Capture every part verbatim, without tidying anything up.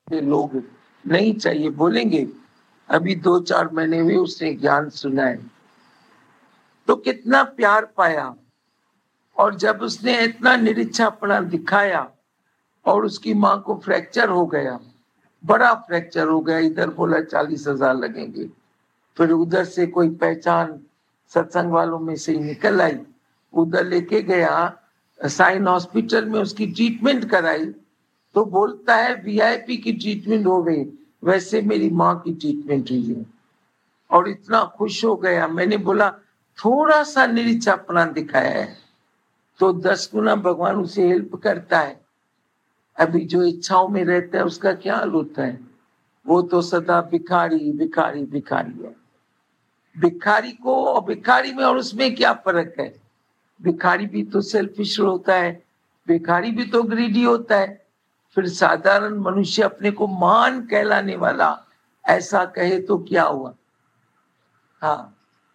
के लोग नहीं चाहिए, बोलेंगे अभी दो चार महीने में उसने ज्ञान सुना है, तो कितना प्यार पाया। और जब उसने इतना निरीक्षापना दिखाया और उसकी माँ को फ्रैक्चर हो गया, बड़ा फ्रैक्चर हो गया, इधर बोला चालीस हजार लगेंगे, फिर उधर से कोई पहचान सत्संग वालों में से ही निकल आई, उधर लेके गया साइन हॉस्पिटल में, उसकी ट्रीटमेंट कराई, तो बोलता है वीआईपी की ट्रीटमेंट हो गई, वैसे मेरी माँ की ट्रीटमेंट हुई है। और इतना खुश हो गया। मैंने बोला थोड़ा सा निरीक्षापना दिखाया है तो दस गुना भगवान उसे हेल्प करता है। अभी जो इच्छाओं में रहता है उसका क्या हाल होता है, वो तो सदा भिखारी भिखारी भिखारी है। भिखारी को और भिखारी में और उसमें क्या फर्क है? भिखारी भी तो सेल्फिश होता है, भिखारी भी तो ग्रीडी होता है। फिर साधारण मनुष्य अपने को महान कहलाने वाला ऐसा कहे तो क्या हुआ? हाँ,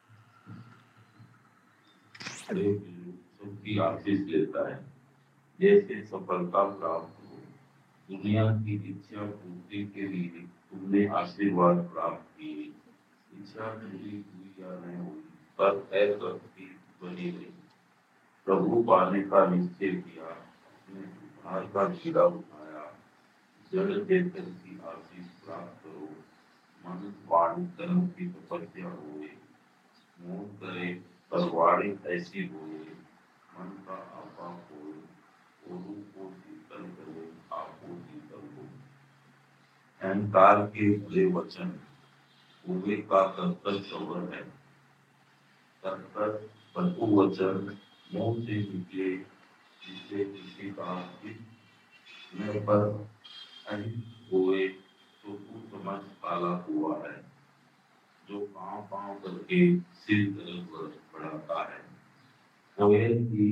सबकी आशीष लेता है, जैसे सफलता प्राप्त हो, दुनिया की इच्छा पूर्ति के लिए तुमने आशीर्वाद प्राप्त किए। इच्छा पूरी हुई या नहीं हुई, पर असक्ति बनी रही। प्रभु पाने का निश्चय किया, अपने उद्धार का बीड़ा उठाया। जड़ चेतन की आशीष प्राप्त करो, मन वाणी कर्म की तपस्या हुए, मोह करे पर वाणी ऐसी हुए, मन का आपा हो, ओरू को शीतल करे, आपो शीतल हो। अहंकार के बुरे वचन हुए का कर्तव्य सवर है, कर्तव्य कटु वचन मुंह से निकले, जिससे किसी का हित न पर अहित हुए, तो तू समझ काला हुआ है, जो पांव पांव करके सिर तरफ बढ़ाता है। कोयल की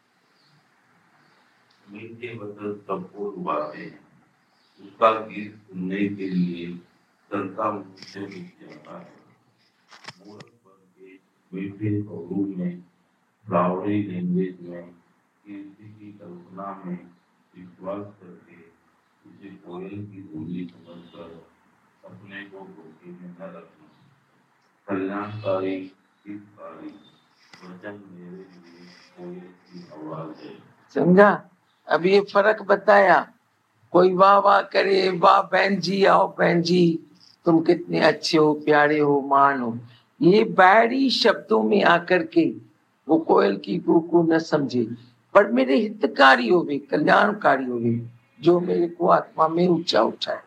मीठे वचन सबको लुभाते हैं, उसका गीत सुनने के लिए संता मुझसे रुक जाता है। मूर्ख बन के मीठे शब्दों में, फ्लावरी लैंग्वेज में, कीर्ति की कल्पना में विश्वास करके उसे कोयल की बोली समझकर अपने को धोखे में न रखना। कल्याणकारी हितकारी वचन मेरे लिए कोयल की आवाज है। समझा? अब ये फर्क बताया। कोई वाह वाह करे, वाह बहन जी, आओ बहन जी, तुम कितने अच्छे हो, प्यारे हो, महान हो, ये बैरी शब्दों में आकर के वो कोयल की कूकू न समझे, पर मेरे हितकारी हो वे, कल्याणकारी हो वे, जो मेरे को आत्मा में ऊंचा उठाए।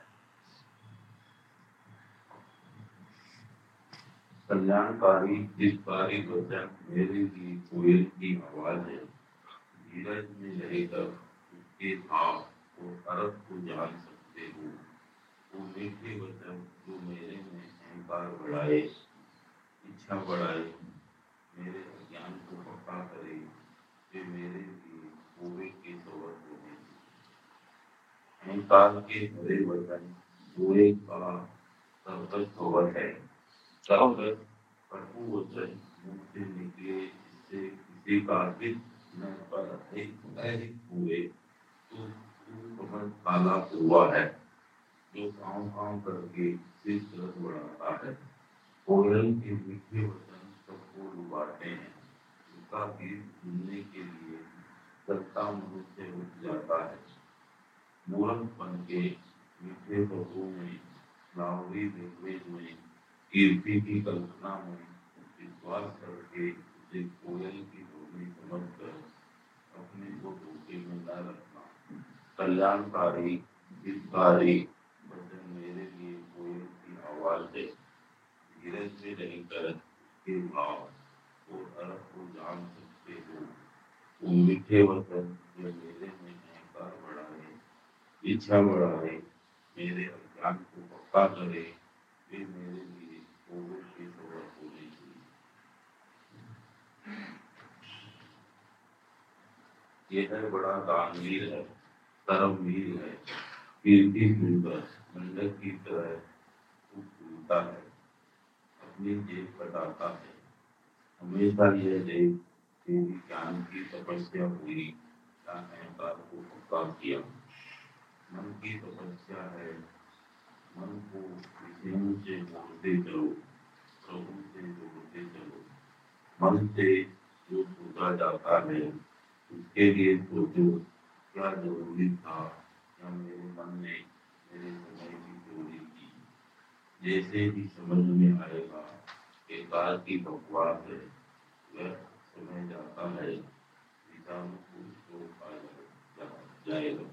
कल्याणकारी हितकारी वचन मेरे लिए कोयल की आवाज है। धीरज में रहकर उसके भाव और अर्थ को जान सकते हो। वो मीठे वचन जो मेरे में अहंकार बढ़ाए, इच्छा बढ़ाए, मेरे अज्ञान को पक्का करे, वे मेरे लिए कोवे के सवर होने। अहंकार के भरे वचन कोवे का सर्वज सवर है। सर्वज कटु वचन मुंह से निकले, जिससे किसी का हित न पर अहित हुए, तो तू समझ काला हुआ है, जो काम काम करके सिर तरफ बढ़ाता है। कोयल के मीठे वचन सबको लुभाते हैं, उसका गीत सुनने के लिए सत्ता मनुष्य रुक जाता है। मूर्ख बन के मीठे शब्दों में, फ्लावरी लैंग्वेज में, कीर्ति की कल्पना में विश्वास करके उसे कोयल की बोली समझकर अपने को धोखे में न रखना। कल्याणकारी हितकारी वचन मेरे लिए कोयल की आवाज है। धीरज में रहकर उसके भाव और अर्थ को जान सकते हो। वो मीठे वचन जो मेरे में अहंकार बढ़ाए, इच्छा बढ़ाए, मेरे अज्ञान को पक्का करे, वे मेरे लिए कोवे के सवर होने चाहिए। यह बड़ा दानवीर है, धर्मवीर है, कीर्ति सुंदर मंडक की तरह फूलता है, अपनी जेब कटाता है। हमेशा यह देख तेरी ज्ञान की तपस्या हुई या अहंकार को पक्का किया। मन की तपस्या है, मन को विषयों से जोड़ते चलो, प्रभु से जोड़ते चलो। मन से जो सोचा जाता है उसके लिए सोचो, क्या जरूरी था, क्या मेरे मन ने मेरे समय की चोरी की। जैसे ही समझ में आएगा कि काल की बकवास है, वह समय जाता है, विचारों को छोड़ आ जाएगा।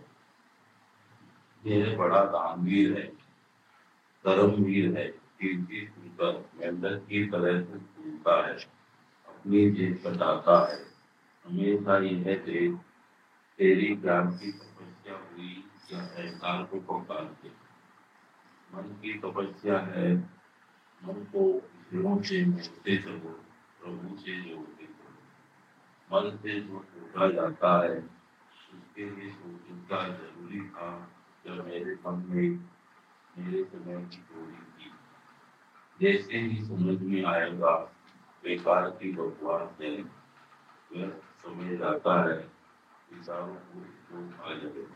यह बड़ा दानवीर है, धर्मवीर है, कीर्ति सुनकर मेंढक की तरह से घूमता है, अपनी जेब कटाता है। हमेशा यह देख तेरी ज्ञान की तपस्या हुई या अहंकार को पकड़ के। मन की तपस्या है, मन को विषयों से मोड़ते चलो, प्रभु से जोड़ते चलो। मन से जो सोचा जाता है उसके लिए सोचना जरूरी था, जब मेरे मन में मेरे समय की चोरी की। जैसे ही समझ में आएगा बेकार की बकवास है, वह समय जाता है, विचारों को छोड़ आ जाएगा।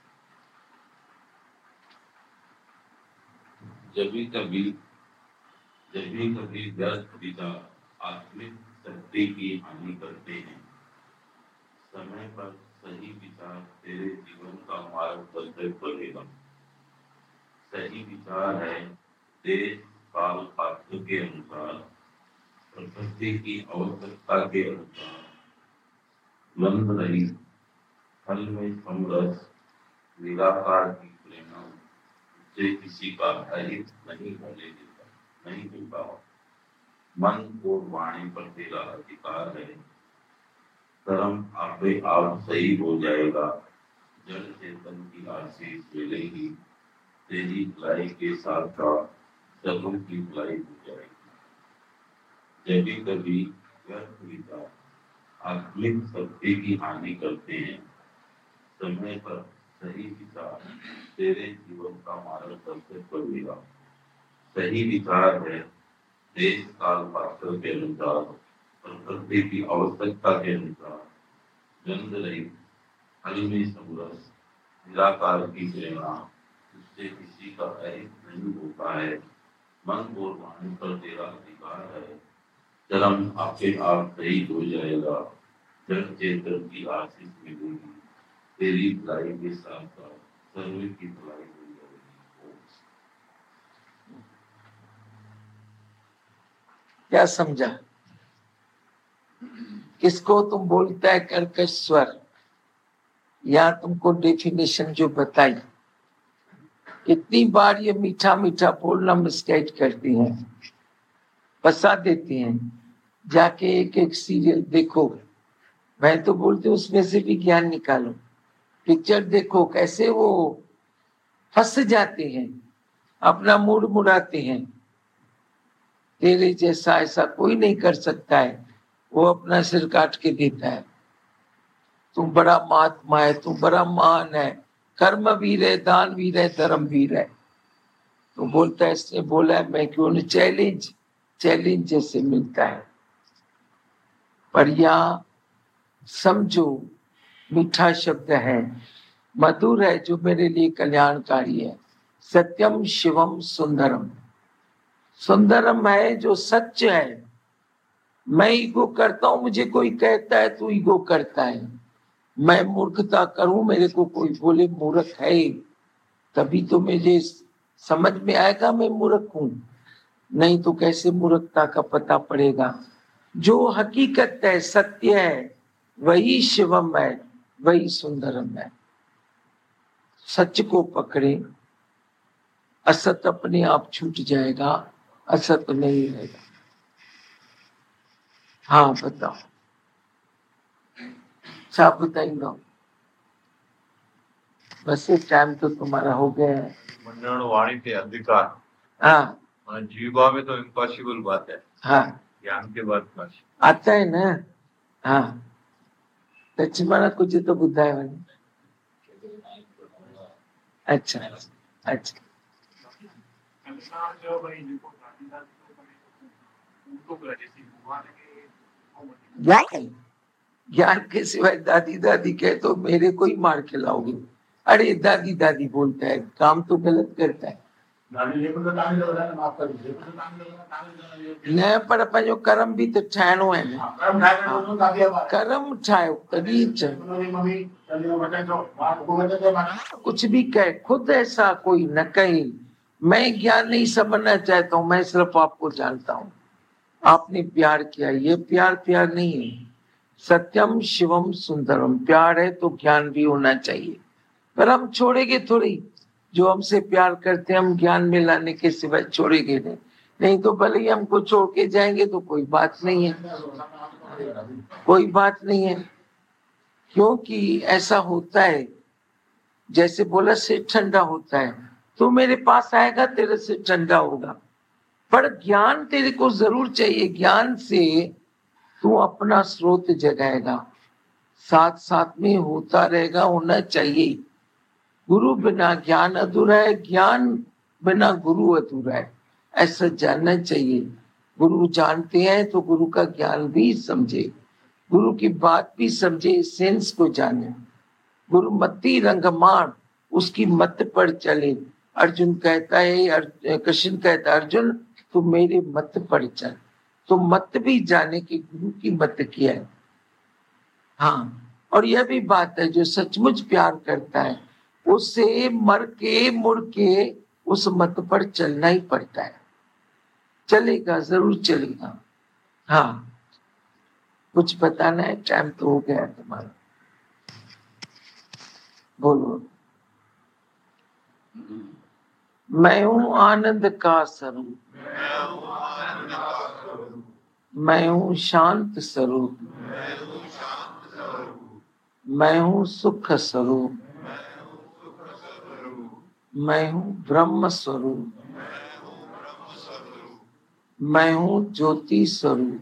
जभी कभी जभी कभी व्यर्थ विचार आत्मिक शक्ति की हानि करते हैं। समय पर सही विचार तेरे जीवन का मार्गदर्शक बनेगा। सही विचार है देश काल पात्र के अनुसार, प्रकृति की आवश्यकता के अनुसार, द्वंद्व रहित, फल में समरस, निराकार की प्रेरणा से किसी का अहित नहीं होने देता, नहीं देता। मन और वाणी पर तेरा अधिकार है, कर्म आपे आप सही हो जाएगा। जड़ चेतन की आशीष मिलेगी, तेरी भलाई के साथ साथ सबों की भलाई हो जाएगी। जब कभी व्यर्थ विचार आत्मिक शक्ति की हानि करते हैं, समय पर सही विचार तेरे जीवन का मार्गदर्शक बनेगा। सही विचार है देश काल पात्र के अनुसार, प्रकृति की आवश्यकता के अनुसार, द्वंद रहित, फल में समरस, निराकार की प्रेरणा, उससे किसी का अहित नहीं होता है। मन और वाणी पर तेरा अधिकार है, कर्म आपके आप सही हो जाएगा। जड़ चेतन की आशीष मिलेगी, तेरी भलाई के साथ साथ सर्व की भलाई हो जाएगी। क्या समझा? किसको तुम बोलता है कर्कश स्वर? या तुमको डेफिनेशन जो बताई, कितनी बार ये मीठा मीठा बोलना मिसगाइड करती हैं, फंसा देती हैं। जाके एक एक सीरियल देखो, मैं तो बोलती हूँ उसमें से भी ज्ञान निकालो। पिक्चर देखो कैसे वो फंस जाते हैं, अपना मूड मुड़ाते हैं। तेरे जैसा ऐसा कोई नहीं कर सकता है, वो अपना सिर काट के देता है। तुम बड़ा महात्मा है, तुम बड़ा महान है, कर्म वीर है, दान वीर है, धर्म वीर है। तो बोलता है इसने बोला है मैं क्यों नहीं, चैलेंज चैलेंज जैसे मिलता है। पर यहाँ समझो मीठा शब्द है, मधुर है, जो मेरे लिए कल्याणकारी है। सत्यम शिवम सुंदरम, सुंदरम है जो सच है। मैं ईगो करता हूं, मुझे कोई कहता है तू ईगो करता है। मैं मूर्खता करूं, मेरे को कोई बोले मूर्ख है, तभी तो मुझे समझ में आएगा मैं मूर्ख हूं। नहीं तो कैसे मूर्खता का पता पड़ेगा? जो हकीकत है, सत्य है, वही शिवम है, वही सुंदरम है। सच को पकड़े, असत अपने आप छूट जाएगा, असत नहीं रहेगा। हाँ बताओ, अच्छा बताइए। बस एक टाइम तो तुम्हारा हो गया है। मंडल वाणी के अधिकार, हाँ जीवा में तो इम्पॉसिबल बात है। हाँ ज्ञान के बाद आता है ना। हाँ लक्ष्मण कुछ तो बुद्धा है। अच्छा अच्छा, ज्ञान ज्ञान के सिवाय दादी दादी कहे तो मेरे को ही मार खिलाओगे। अरे दादी दादी बोलता है, काम तो गलत करता है। न पर पंहिंजो कर्म बि त ठाहिणो आहे न। कर्म ठाहियो तॾहिं कुछ भी कहे, खुद ऐसा कोई न कहे मैं ज्ञान नहीं समझना चाहता हूँ, मैं सिर्फ आपको जानता हूँ, आपने प्यार किया, ये प्यार प्यार नहीं है। सत्यम शिवम सुंदरम, प्यार है तो ज्ञान भी होना चाहिए, पर हम छोड़ेंगे थोड़ी। जो हमसे प्यार करते हैं हम ज्ञान में लाने के सिवाय छोड़ेंगे नहीं। नहीं तो भले ही हमको छोड़ के जाएंगे तो कोई बात नहीं है, कोई बात नहीं है। क्योंकि ऐसा होता है, जैसे बोला से ठंडा होता है, तो मेरे पास आएगा तेरे से ठंडा होगा, पर ज्ञान तेरे को जरूर चाहिए। ज्ञान से तू अपना स्रोत जगाएगा, साथ साथ में होता रहेगा, होना चाहिए। गुरु बिना ज्ञान अधूरा है, ज्ञान बिना गुरु अधूरा है, ऐसा जानना चाहिए। गुरु जानते हैं तो गुरु का ज्ञान भी समझे, गुरु की बात भी समझे, सेंस को जाने। गुरु मति रंगमान, उसकी मत पर चले। अर्जुन कहता है, कृष्ण कहता है अर्जुन तू मेरे मत पर चल, तो मत भी जाने की गुरु की मत किया है। हाँ, और यह भी बात है जो सचमुच प्यार करता है उससे मर के मुड़ के उस मत पर चलना ही पड़ता है। चलेगा, जरूर चलेगा। हाँ, कुछ बताना है? टाइम तो हो गया तुम्हारा, बोलो। मैं हूँ आनंद का स्वरूप, मैं हूँ शांत स्वरूप, मैं हूँ सुख स्वरूप, मैं हूँ ब्रह्म स्वरूप, मैं हूँ ज्योति स्वरूप,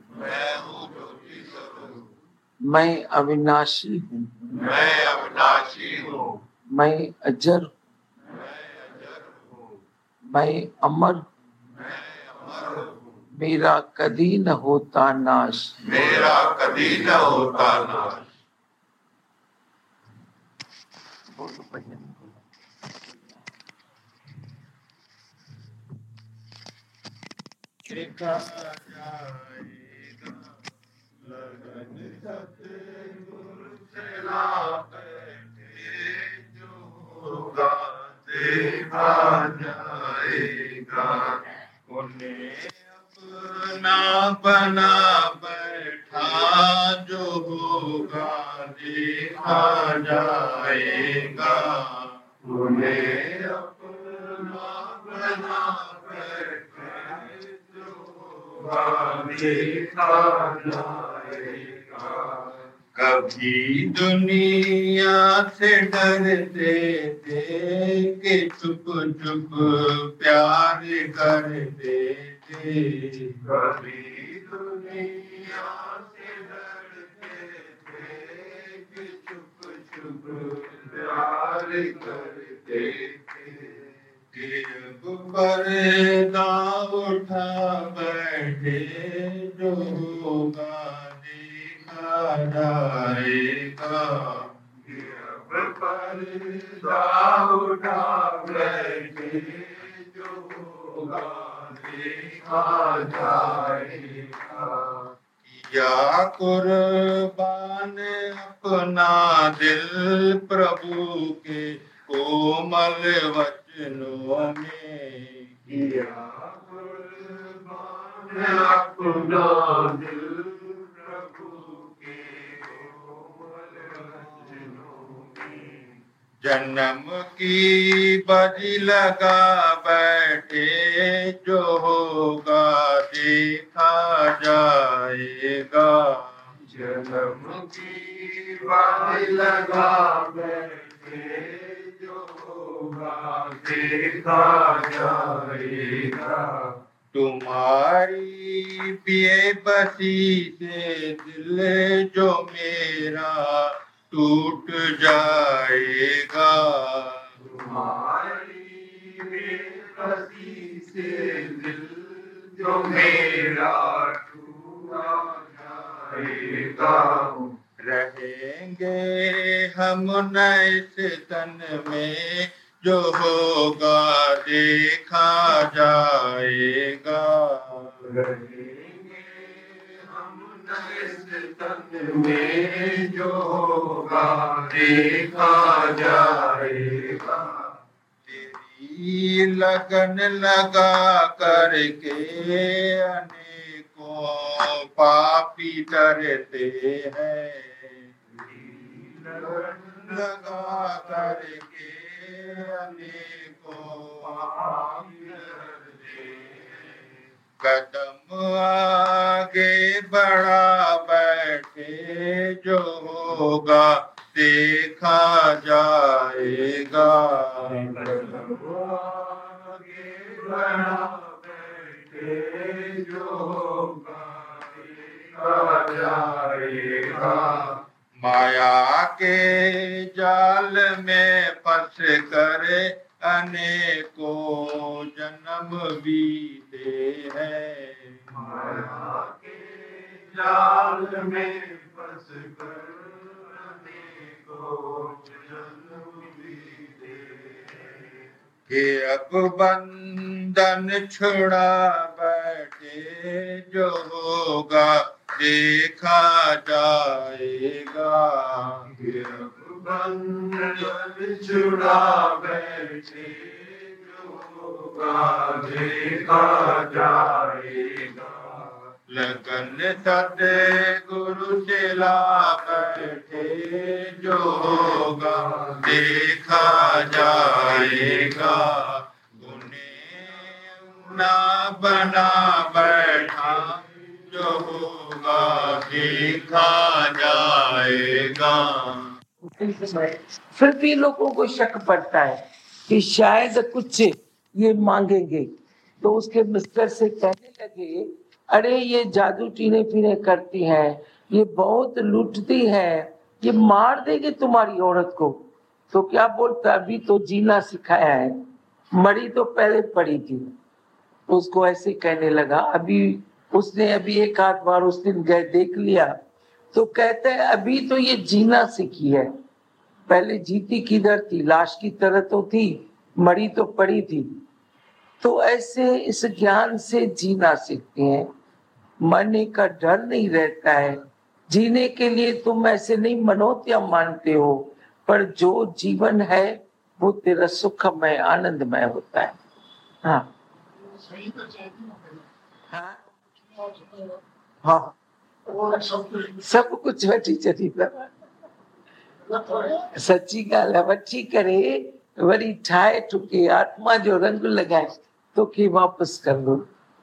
मैं अविनाशी हूँ, मैं अविनाशी हूँ, मैं अजर हूँ, मैं अमर हूँ, मेरा कभी न होता नाश, मेरा कभी न होता नाश। देखा जाएगा लगन सतगुरु चला बैठे जो होगा देखा जाएगा। उन्हें अपना बना बैठा जो होगा देखा जाएगा। उन्हें अपना बना देखा जाएगा। कभी दुनिया से डरते थे कि चुप चुप प्यार करते थे, कभी दुनिया से डरते थे कि चुप चुप प्यार करते थे। पर्दा उठा बैठे जो होगा देखा जाएगा। पर्दा उठा बैठे जो होगा देखा जाएगा। या कुर्बान अपना दिल प्रभु के कोमल वचनों में, किया कुर्बान अपना दिल प्रभु के कोमल वचनों में। जन्म की बाजी लगा बैठे जो होगा देखा जाएगा। जन्म की बाजी लगा बैठे जो होगा देखा जाएगा। तुम्हारी बेबसी से दिल जो मेरा टूट जाएगा। तुम्हारी बेबसी से दिल जो मेरा टूट जाएगा। रहेंगे हम न इस तन में जो होगा देखा जाएगा। में जो होगा देखा जाएगा। तेरी लगन लगा करके अनेकों पापी डरते हैं। लगन लगा करके अनेकों पापी डरते हैं। कदम आगे बढ़ा बैठे जो होगा देखा जाएगा। कदम आगे बढ़ा बैठे जो होगा देखा जाएगा। माया के जाल में फंस कर अनेकों जन्म बीते हैं। माया के जाल में फंस कर अनेकों जन्म बीते हैं। कि अब बंधन छुड़ा बैठे जो होगा देखा जाएगा। कि अब बंधन छुड़ा बैठे जो होगा देखा जाएगा। लगन सदे गुरु चला बैठे जो होगा देखा जाएगा। उन्हें ना बना बैठा जो होगा देखा जाएगा। फिर भी लोगों को शक पड़ता है कि शायद कुछ ये मांगेंगे, तो उसके मिस्टर से कहने लगे, अरे ये जादू टीने पीने करती है, ये बहुत लूटती है, ये मार देगी तुम्हारी औरत को। तो क्या बोलता, अभी तो जीना सिखाया है, मरी तो पहले पड़ी थी। उसको ऐसे कहने लगा। अभी उसने अभी एक आध बार उस दिन गए देख लिया, तो कहते हैं अभी तो ये जीना सीखी है, पहले जीती किधर थी, लाश की तरह तो थी, मरी तो पड़ी थी। तो ऐसे इस ज्ञान से जीना सीखते हैं, मरने का डर नहीं रहता है। जीने के लिए तुम ऐसे नहीं मनोत्या मानते हो, पर जो जीवन है वो तेरा सुखमय आनंदमय होता है। हाँ हाँ हाँ, सब कुछ वठी चली सच्ची गाल है। वठी करे वरी ठाए ठुके आत्मा जो रंग लगाए तो कि वापस कर लो।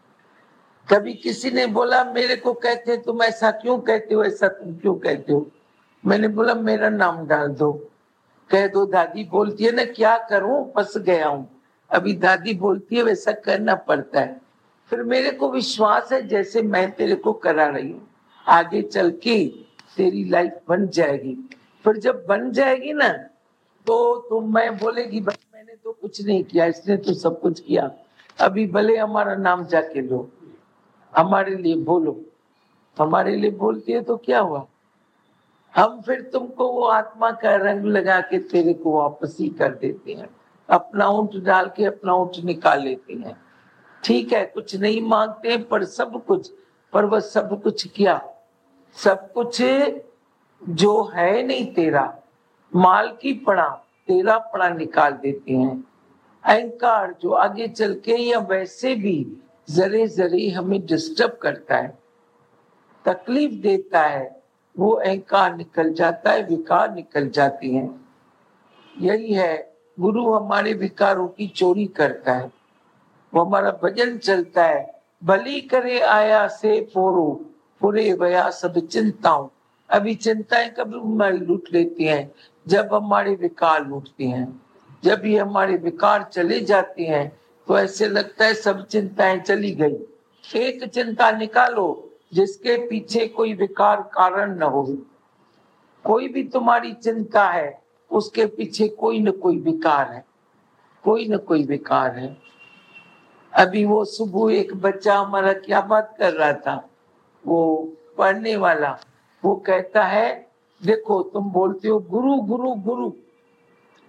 कभी किसी ने बोला मेरे को कहते तुम ऐसा क्यों कहते हो, ऐसा तुम क्यों कहते हो। मैंने बोला मेरा नाम डाल दो, कह दो दादी बोलती है ना, क्या करूं फंस गया हूं। अभी दादी बोलती है वैसा करना पड़ता है। फिर मेरे को विश्वास है जैसे मैं तेरे को करा रही हूँ, आगे चल के तेरी लाइफ बन जाएगी। फिर जब बन जाएगी ना तो तुम मैं बोलेगी बस मैंने तो कुछ नहीं किया, इसने तो सब कुछ किया। अभी भले हमारा नाम जाके लो, हमारे लिए बोलो, हमारे लिए बोलती है तो क्या हुआ। हम फिर तुमको वो आत्मा का रंग लगा के तेरे को वापस ही कर देते हैं, अपना ऊंट डाल के अपना ऊंट निकाल लेते हैं। ठीक है, कुछ नहीं मांगते हैं पर सब कुछ, पर वह सब कुछ क्या, सब कुछ जो है नहीं तेरा, माल की पड़ा तेरा पड़ा निकाल देते हैं। अहंकार जो आगे चल के या वैसे भी जरे जरे हमें डिस्टर्ब करता है, तकलीफ देता है, वो अहंकार निकल जाता है, विकार निकल जाती हैं। यही है, गुरु हमारे विकारों की चोरी करता है। वो हमारा भजन चलता है, भली करे आया से पोरो पूरे वया सब चिंताओं। अभी चिंताएं कभी हमारी लूट लेती हैं जब हमारे विकार लूटती हैं। जब ये हमारे विकार चले जाते हैं तो ऐसे लगता है सब चिंताएं चली गई। एक चिंता निकालो जिसके पीछे कोई विकार कारण न हो। कोई भी तुम्हारी चिंता है उसके पीछे कोई न कोई विकार है, कोई न कोई विकार है। अभी वो सुबह एक बच्चा हमारा क्या बात कर रहा था, वो पढ़ने वाला, वो कहता है देखो तुम बोलते हो गुरु गुरु गुरु,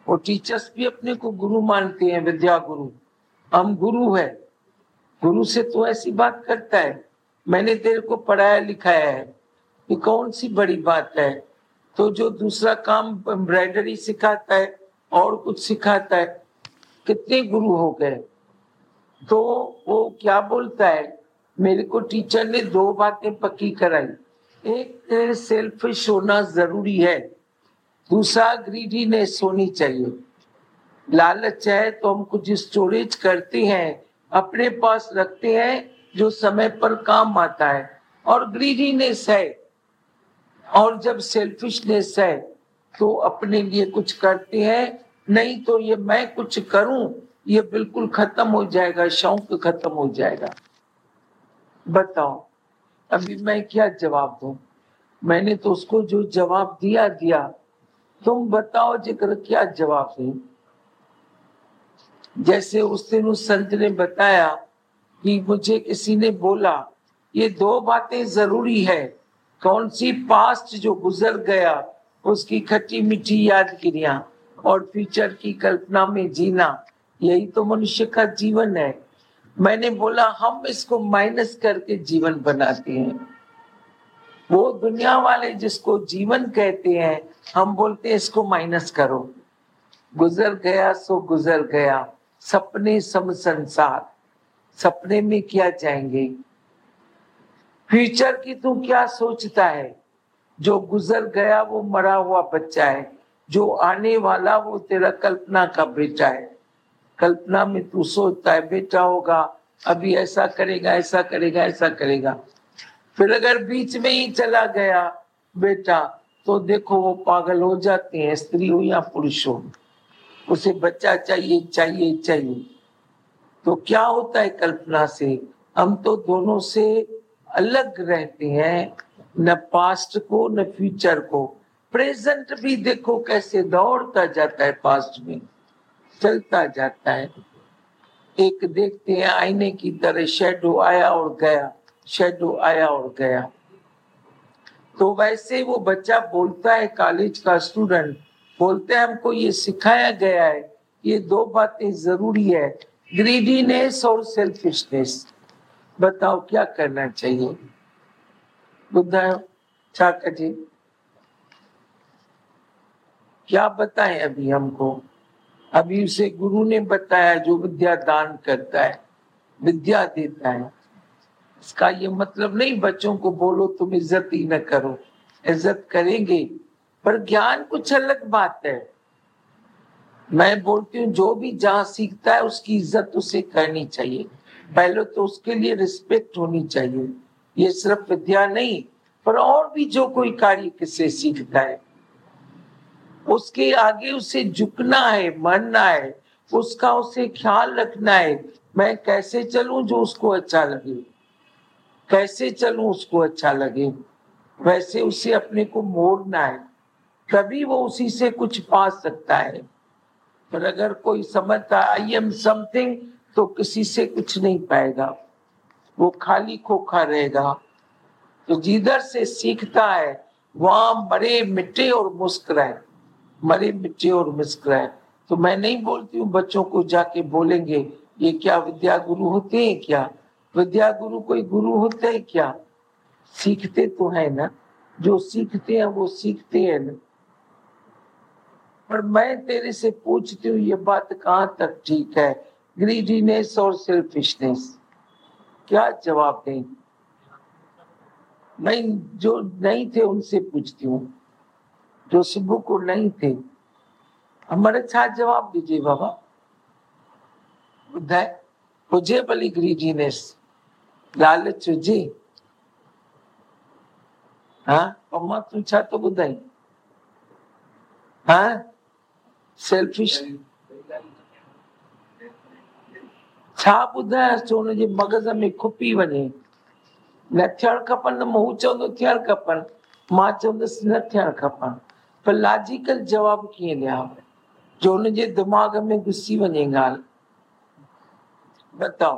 वो टीचर्स भी अपने को गुरु मानते हैं, विद्या गुरु, हम गुरु है। गुरु से तो ऐसी बात करता है, मैंने तेरे को पढ़ाया लिखाया है, ये कौन सी बड़ी बात है। तो जो दूसरा काम एम्ब्रॉयडरी सिखाता है और कुछ सिखाता है, कितने गुरु हो गए। तो वो क्या बोलता है, मेरे को टीचर ने दो बातें पक्की कराई, एक सेल्फिश होना जरूरी है, दूसरा ग्रीडीनेस होनी चाहिए। लालच है तो हम कुछ स्टोरेज करते हैं, अपने पास रखते हैं जो समय पर काम आता है, और ग्रीडीनेस है, और जब सेल्फिशनेस है तो अपने लिए कुछ करते हैं, नहीं तो ये मैं कुछ करूं ये बिल्कुल खत्म हो जाएगा, शौक खत्म हो जाएगा। बताओ अभी मैं क्या जवाब दूं, मैंने तो उसको जो जवाब दिया दिया, तुम बताओ जिक्र क्या जवाब दूं। जैसे उस दिन उस संत ने बताया कि मुझे किसी ने बोला ये दो बातें जरूरी है, कौन सी, पास्ट जो गुजर गया उसकी खट्टी मीठी यादगिरियां, और फ्यूचर की कल्पना में जीना, यही तो मनुष्य का जीवन है। मैंने बोला हम इसको माइनस करके जीवन बनाते हैं, वो दुनिया वाले जिसको जीवन कहते हैं हम बोलते हैं इसको माइनस करो। गुजर गया सो गुजर गया, सपने सम संसार, सपने में क्या जाएंगे। फ्यूचर की तू क्या सोचता है, जो गुजर गया वो मरा हुआ बच्चा है, जो आने वाला वो तेरा कल्पना का बेटा है। कल्पना में तू सोचता है बेटा होगा, अभी ऐसा करेगा ऐसा करेगा ऐसा करेगा, फिर अगर बीच में ही चला गया बेटा तो देखो वो पागल हो जाते हैं, स्त्री हो या पुरुष हो, उसे बच्चा चाहिए चाहिए चाहिए। तो क्या होता है कल्पना से, हम तो दोनों से अलग रहते हैं, न पास्ट को न फ्यूचर को। प्रेजेंट भी देखो कैसे दौड़ता जाता है, पास्ट में चलता जाता है। एक देखते हैं आईने की तरह, शेडो आया और गया, शेडो आया और गया। तो वैसे वो बच्चा बोलता है, कॉलेज का स्टूडेंट बोलते हैं हमको ये सिखाया गया है ये दो बातें जरूरी है, ग्रीडीनेस और सेल्फिशनेस। बताओ क्या करना चाहिए, बुद्धा छाका जी क्या बताएं अभी हमको। अभी उसे गुरु ने बताया जो विद्या दान करता है, विद्या देता है। इसका ये मतलब नहीं बच्चों को बोलो तुम इज्जत ही न करो, इज्जत करेंगे, पर ज्ञान कुछ अलग बात है। मैं बोलती हूँ जो भी जहाँ सीखता है उसकी इज्जत उसे करनी चाहिए, पहले तो उसके लिए रिस्पेक्ट होनी चाहिए। ये सिर्फ विद्या नहीं, पर और भी जो कोई कार्य किससे सीखता है उसके आगे उसे झुकना है, मानना है, उसका उसे ख्याल रखना है। मैं कैसे चलूं जो उसको अच्छा लगे, कैसे चलूं उसको अच्छा लगे, वैसे उसे अपने को मोड़ना है, तभी वो उसी से कुछ पा सकता है। पर अगर कोई समझता आई एम समथिंग तो किसी से कुछ नहीं पाएगा, वो खाली खोखा रहेगा। तो जिधर से सीखता है वहां मरे मिटे और मुस्कुराए, मरे मिटे और मुस्कुराए। तो मैं नहीं बोलती हूँ बच्चों को जाके बोलेंगे ये क्या विद्या गुरु होते हैं क्या, विद्या गुरु कोई गुरु होते हैं क्या, सीखते तो है ना, जो सीखते हैं वो सीखते हैं ना। पर मैं तेरे से पूछती हूँ ये बात कहाँ तक ठीक है, ग्रीडीनेस और सेल्फिशनेस, क्या जवाब दें। मैं जो नहीं थे उनसे पूछती हूँ, जो शिबू को नहीं थे, हमारे साथ जवाब दीजिए बाबा। बुद्धाय हुजे भली ग्रीडीनेस, लालच हुजे, हाँ अम्मा तू छा तो ॿुधाई, हाँ सेल्फिश छा ॿुधायांसि जो हुनजे मगज़ में खुपी वञे, न थियणु खपनि, हू चवंदो थियणु खपनि, मां चवंदसि न थियणु खपनि, पर लॉजिकल जवाब कीअं ॾियां जो हुनजे दिमाग़ में घुसी वञे ॻाल्हि। बताओ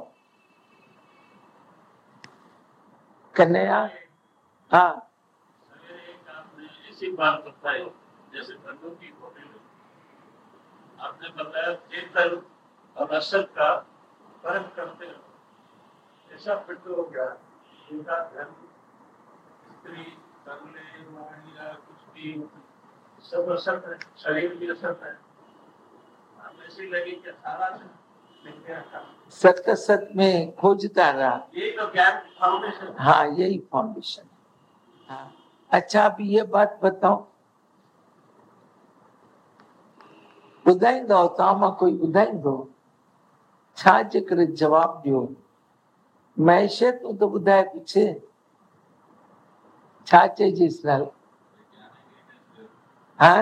कन्हैया, हाँ ऐसी बात बताई जैसे बंदों की आपने बताया चेतन और असर का फर्क करते हो, ऐसा फिट हो गया इनका धन स्त्री करने वाणी या कुछ भी सब असर है, शरीर भी असर है। हमें ऐसी लगी कि सारा सत्य सत्य में खोजता रहा, यही तो ज्ञान फाउंडेशन। हाँ यही फाउंडेशन। हाँ अच्छा, अब ये बात बताओ, ॿुधाईंदो तव्हां कोई ॿुधाईंदो छा जे करे जवाब ॾियो। महेश तूं त ॿुधाए कुछ छा चइजेसि नाल? हाँ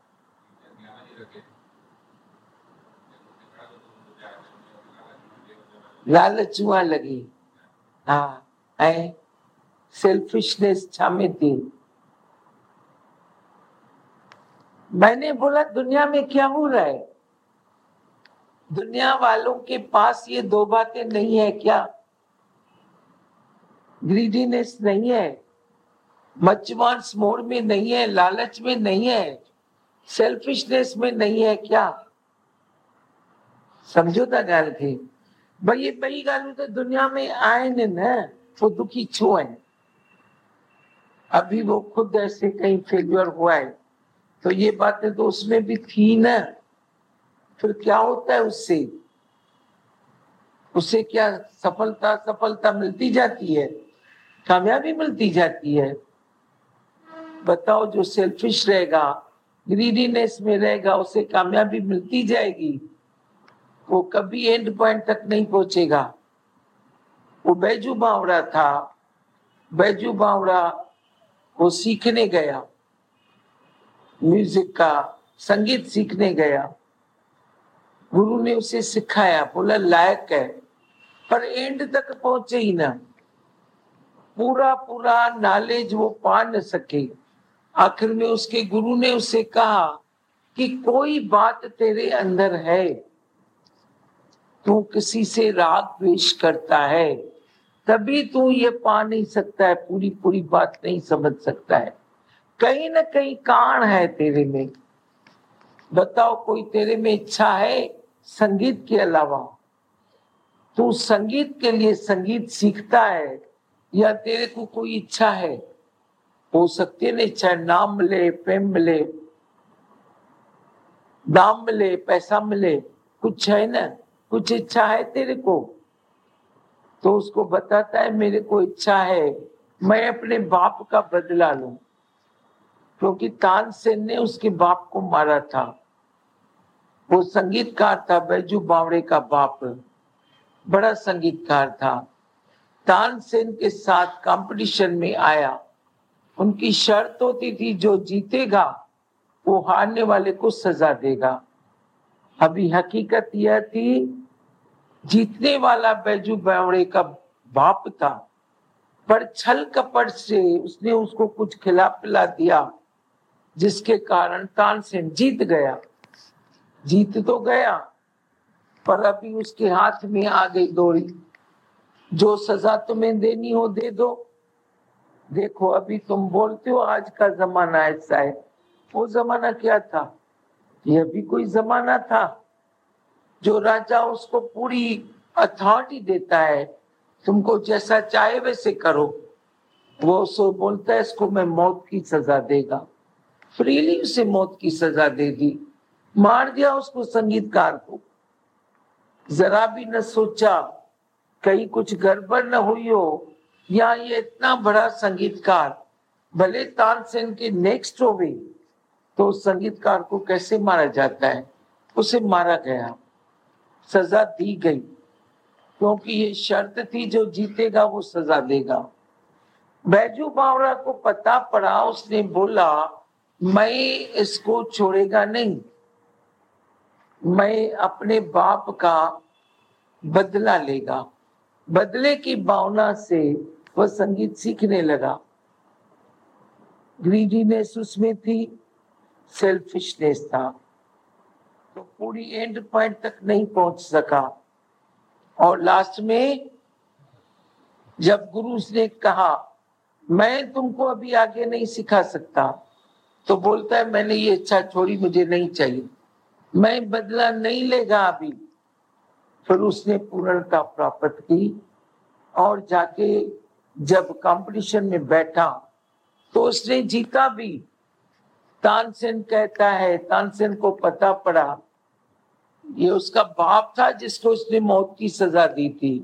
लालच हुआ लगी, हाँ ऐं सेल्फिशनेस छा में थी? मैंने बोला दुनिया में क्या हो रहा है? दुनिया वालों के पास ये दो बातें नहीं है क्या? ग्रीडीनेस नहीं है, मचवांस मोड में नहीं है, लालच में नहीं है, सेल्फिशनेस में नहीं है क्या? समझो था गाल खे भाई, ये ॿई ॻाल्हियूं त दुनिया में आहिनि न, वो दुखी छो है? अभी वो खुद ऐसे कहीं फेल्यूर हुआ है तो ये बातें तो उसमें भी थी ना। फिर क्या होता है उससे? उससे क्या सफलता सफलता मिलती जाती है, कामयाबी मिलती जाती है? बताओ, जो सेल्फिश रहेगा, ग्रीडीनेस में रहेगा, उसे कामयाबी मिलती जाएगी, वो कभी एंड पॉइंट तक नहीं पहुंचेगा। वो बैजू बावड़ा था, बैजू बावड़ा वो सीखने गया, म्यूजिक का संगीत सीखने गया, गुरु ने उसे सिखाया, बोला लायक है, पर एंड तक पहुंचे ही ना, पूरा पूरा नॉलेज वो पा न सके। आखिर में उसके गुरु ने उसे कहा कि कोई बात तेरे अंदर है, तू किसी से राग द्वेष करता है, तभी तू ये पा नहीं सकता है, पूरी पूरी बात नहीं समझ सकता है, कहीं ना कहीं कान है तेरे में। बताओ, कोई तेरे में इच्छा है संगीत के अलावा? तू संगीत के लिए संगीत सीखता है या तेरे को कोई इच्छा है? हो सकती है ना इच्छा, नाम मिले, प्रेम मिले, दाम मिले, पैसा मिले, कुछ है ना, कुछ इच्छा है तेरे को? तो उसको बताता है मेरे को इच्छा है मैं अपने बाप का बदला लूं, क्योंकि तानसेन ने उसके बाप को मारा था। वो संगीतकार था, बैजू बावड़े का बाप बड़ा संगीतकार था। तानसेन के साथ कंपटीशन में आया, उनकी शर्त होती थी जो जीतेगा वो हारने वाले को सजा देगा। अभी हकीकत यह थी, जीतने वाला बैजू बावड़े का बाप था, पर छल कपट से उसने उसको कुछ खिला पिला दिया, जिसके कारण तानसेन जीत गया। जीत तो गया, पर अभी उसके हाथ में आ गई डोरी, जो सजा तुम्हें देनी हो दे दो। देखो, अभी तुम बोलते हो आज का जमाना ऐसा है, वो जमाना क्या था? यह भी कोई जमाना था जो राजा उसको पूरी अथॉरिटी देता है, तुमको जैसा चाहे वैसे करो। वो सो बोलता है इसको मैं मौत की सजा देगा, फ्रीली उसे मौत की सजा दे दी, मार दिया उसको संगीतकार को। जरा भी न सोचा कहीं कुछ गड़बड़ न हुई हो, या ये इतना बड़ा संगीतकार भले तानसेन के नेक्स्ट हो गई तो संगीतकार को कैसे मारा जाता है? उसे मारा गया, सजा दी गई, क्योंकि ये शर्त थी जो जीतेगा वो सजा देगा। बैजू बावड़ा को पता पड़ा, उसने बोला मैं इसको छोड़ेगा नहीं, मैं अपने बाप का बदला लेगा। बदले की भावना से वह संगीत सीखने लगा। ग्रीडीनेस उसमें थी, सेल्फिशनेस था, तो पूरी एंड पॉइंट तक नहीं पहुंच सका। और लास्ट में जब गुरु ने कहा मैं तुमको अभी आगे नहीं सिखा सकता, तो बोलता है मैंने ये इच्छा छोड़ी, मुझे नहीं चाहिए। मैं बदला नहीं लेगा अभी। फिर उसने पूर्णता प्राप्त की और जाके जब कंपटीशन में बैठा तो उसने जीता भी। तानसेन कहता है, तानसेन को पता पड़ा ये उसका बाप था जिसको उसने मौत की सजा दी थी।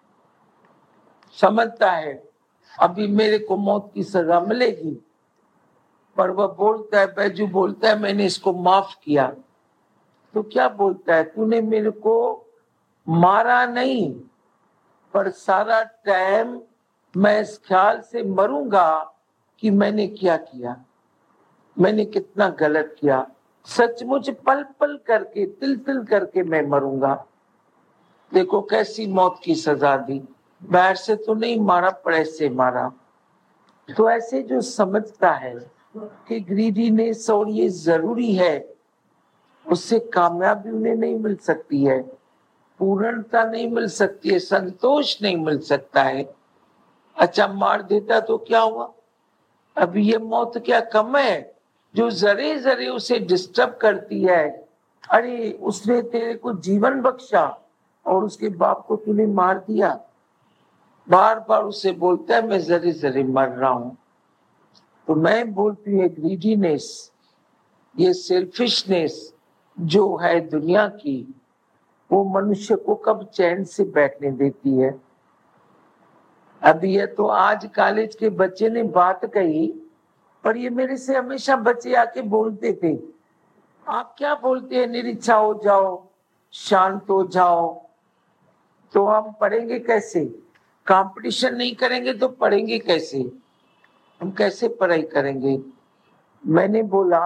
समझता है अभी मेरे को मौत की सजा मिलेगी, पर वह बोलता है, बैजू बोलता है मैंने इसको माफ किया। तो क्या बोलता है, तूने मेरे को मारा नहीं, पर सारा टाइम मैं इस ख्याल से मरूंगा कि मैंने क्या किया, मैंने कितना गलत किया। सचमुच पल पल करके, तिल तिल करके मैं मरूंगा। देखो कैसी मौत की सजा दी, बाहर से तो नहीं मारा पर ऐसे मारा। तो ऐसे जो समझता है कि ग्रीडीनेस और ये जरूरी है, उससे कामयाबी उन्हें नहीं मिल सकती है, पूर्णता नहीं मिल सकती है, संतोष नहीं मिल सकता है। अच्छा मार देता तो क्या हुआ, अभी ये मौत क्या कम है जो जरे जरे उसे डिस्टर्ब करती है। अरे उसने तेरे को जीवन बख्शा और उसके बाप को तूने मार दिया। बार बार उसे बोलता है मैं जरे जरे मर रहा हूं। तो मैं बोलती हूँ ग्रीडीनेस, ये सेल्फिशनेस जो है दुनिया की, वो मनुष्य को कब चैन से बैठने देती है। अभी ये तो आज कॉलेज के बच्चे ने बात कही, पर ये मेरे से हमेशा बच्चे आके बोलते थे, आप क्या बोलते हैं निरीक्षा हो जाओ, शांत हो जाओ। तो हम पढ़ेंगे कैसे, कंपटीशन नहीं करेंगे तो पढ़ेंगे कैसे, हम कैसे पढ़ाई करेंगे। मैंने बोला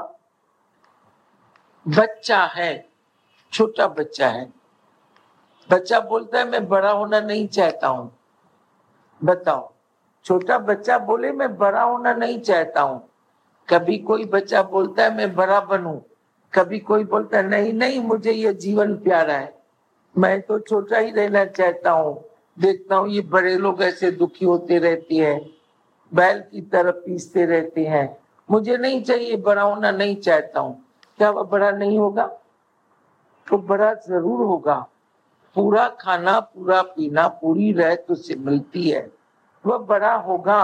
बच्चा है, छोटा बच्चा है, बच्चा बोलता है मैं बड़ा होना नहीं चाहता हूं। बताओ, छोटा बच्चा बोले मैं बड़ा होना नहीं चाहता हूं। कभी कोई बच्चा बोलता है मैं बड़ा बनूं, कभी कोई बोलता है नहीं नहीं मुझे ये जीवन प्यारा है, मैं तो छोटा ही रहना चाहता हूँ। देखता हूँ ये बड़े लोग ऐसे दुखी होते रहते हैं, बैल की तरह पीसते रहते हैं, मुझे नहीं चाहिए, बड़ा होना नहीं चाहता हूँ। क्या वह बड़ा नहीं होगा? तो बड़ा जरूर होगा। पूरा खाना, पूरा पीना, पूरी रहत उसे मिलती है, वह बड़ा होगा।